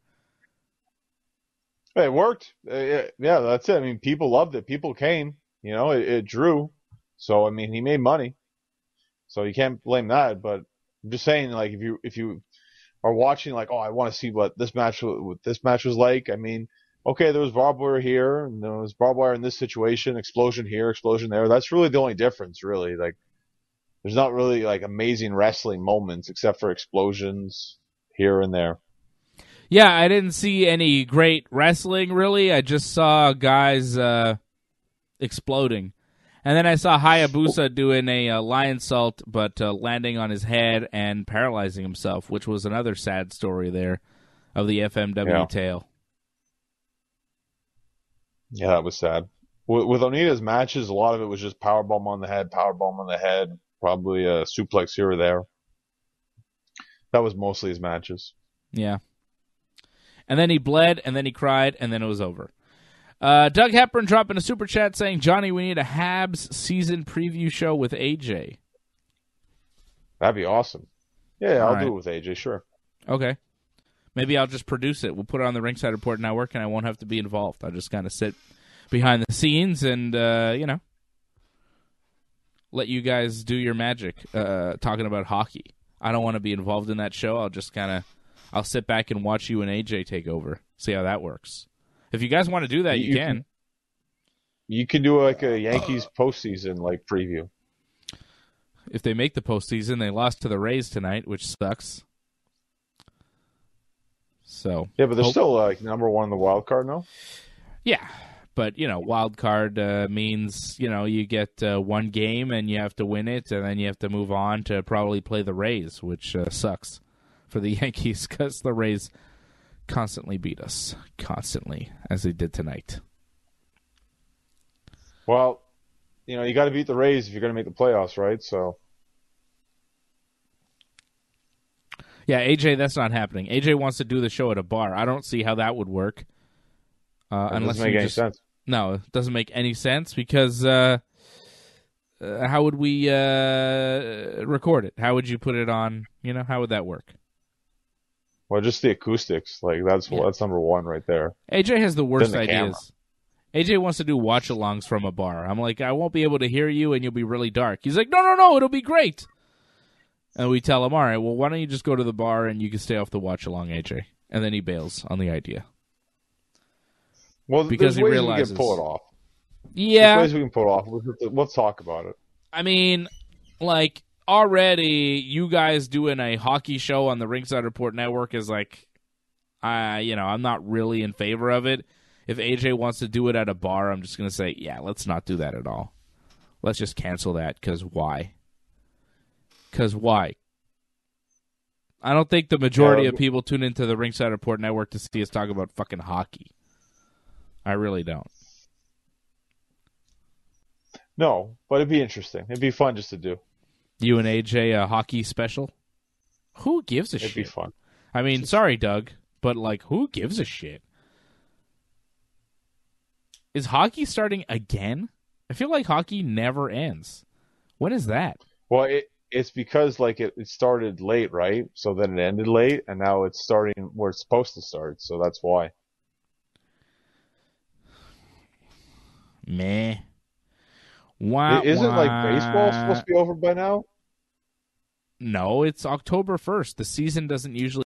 It worked. Yeah, that's it. I mean, people loved it. People came. You know, it drew. So I mean, he made money. So you can't blame that. But I'm just saying, like, if you are watching, like, oh, I want to see what this match was like. I mean, okay, there was barbed wire here, and there was barbed wire in this situation, explosion here, explosion there. That's really the only difference, really. Like, there's not really, like, amazing wrestling moments except for explosions here and there. Yeah, I didn't see any great wrestling, really. I just saw guys exploding. And then I saw Hayabusa doing a lion salt, but landing on his head and paralyzing himself, which was another sad story there of the FMW tale. Yeah, that was sad. With Onita's matches, a lot of it was just powerbomb on the head, probably a suplex here or there. That was mostly his matches. Yeah. And then he bled, and then he cried, and then it was over. Doug Hepburn dropping a super chat saying, Johnny, we need a Habs season preview show with AJ. That'd be awesome. Yeah, I'll do it with AJ, sure. Okay. Maybe I'll just produce it. We'll put it on the Ringside Report Network, and I won't have to be involved. I'll just kind of sit behind the scenes and, let you guys do your magic talking about hockey. I don't want to be involved in that show. I'll sit back and watch you and AJ take over. See how that works. If you guys want to do that, you can. You can do like a Yankees postseason like preview. If they make the postseason, they lost to the Rays tonight, which sucks. So yeah, but they're still like number one in the wild card, no? Yeah, but wild card means you get one game and you have to win it, and then you have to move on to probably play the Rays, which sucks for the Yankees because the Rays constantly beat us, as they did tonight. Well, you got to beat the Rays if you're going to make the playoffs, right? So. Yeah, AJ, that's not happening. AJ wants to do the show at a bar. I don't see how that would work. Unless doesn't make any sense. No, it doesn't make any sense because how would we record it? How would you put it on? How would that work? Well, just the acoustics. Like that's number one right there. AJ has the worst ideas. AJ wants to do watch-alongs from a bar. I'm like, I won't be able to hear you, and you'll be really dark. He's like, no, it'll be great. And we tell him, all right, well, why don't you just go to the bar and you can stay off the watch-along, AJ. And then he bails on the idea. Well, because there's ways we can pull it off. Yeah. There's ways we can pull it off. Let's talk about it. I mean, like, already you guys doing a hockey show on the Ringside Report Network is like, I'm not really in favor of it. If AJ wants to do it at a bar, I'm just going to say, yeah, let's not do that at all. Let's just cancel that, because why? Because why? I don't think the majority of people tune into the Ringside Report Network to see us talk about fucking hockey. I really don't. No, but it'd be interesting. It'd be fun just to do. You and AJ a hockey special? Who gives a shit? It'd be fun. I mean, sorry, Doug, but like, who gives a shit? Is hockey starting again? I feel like hockey never ends. When is that? Well, it's because like it started late, right? So then it ended late, and now it's starting where it's supposed to start. So that's why. Meh. Isn't like baseball supposed to be over by now? No, it's October 1st. The season doesn't usually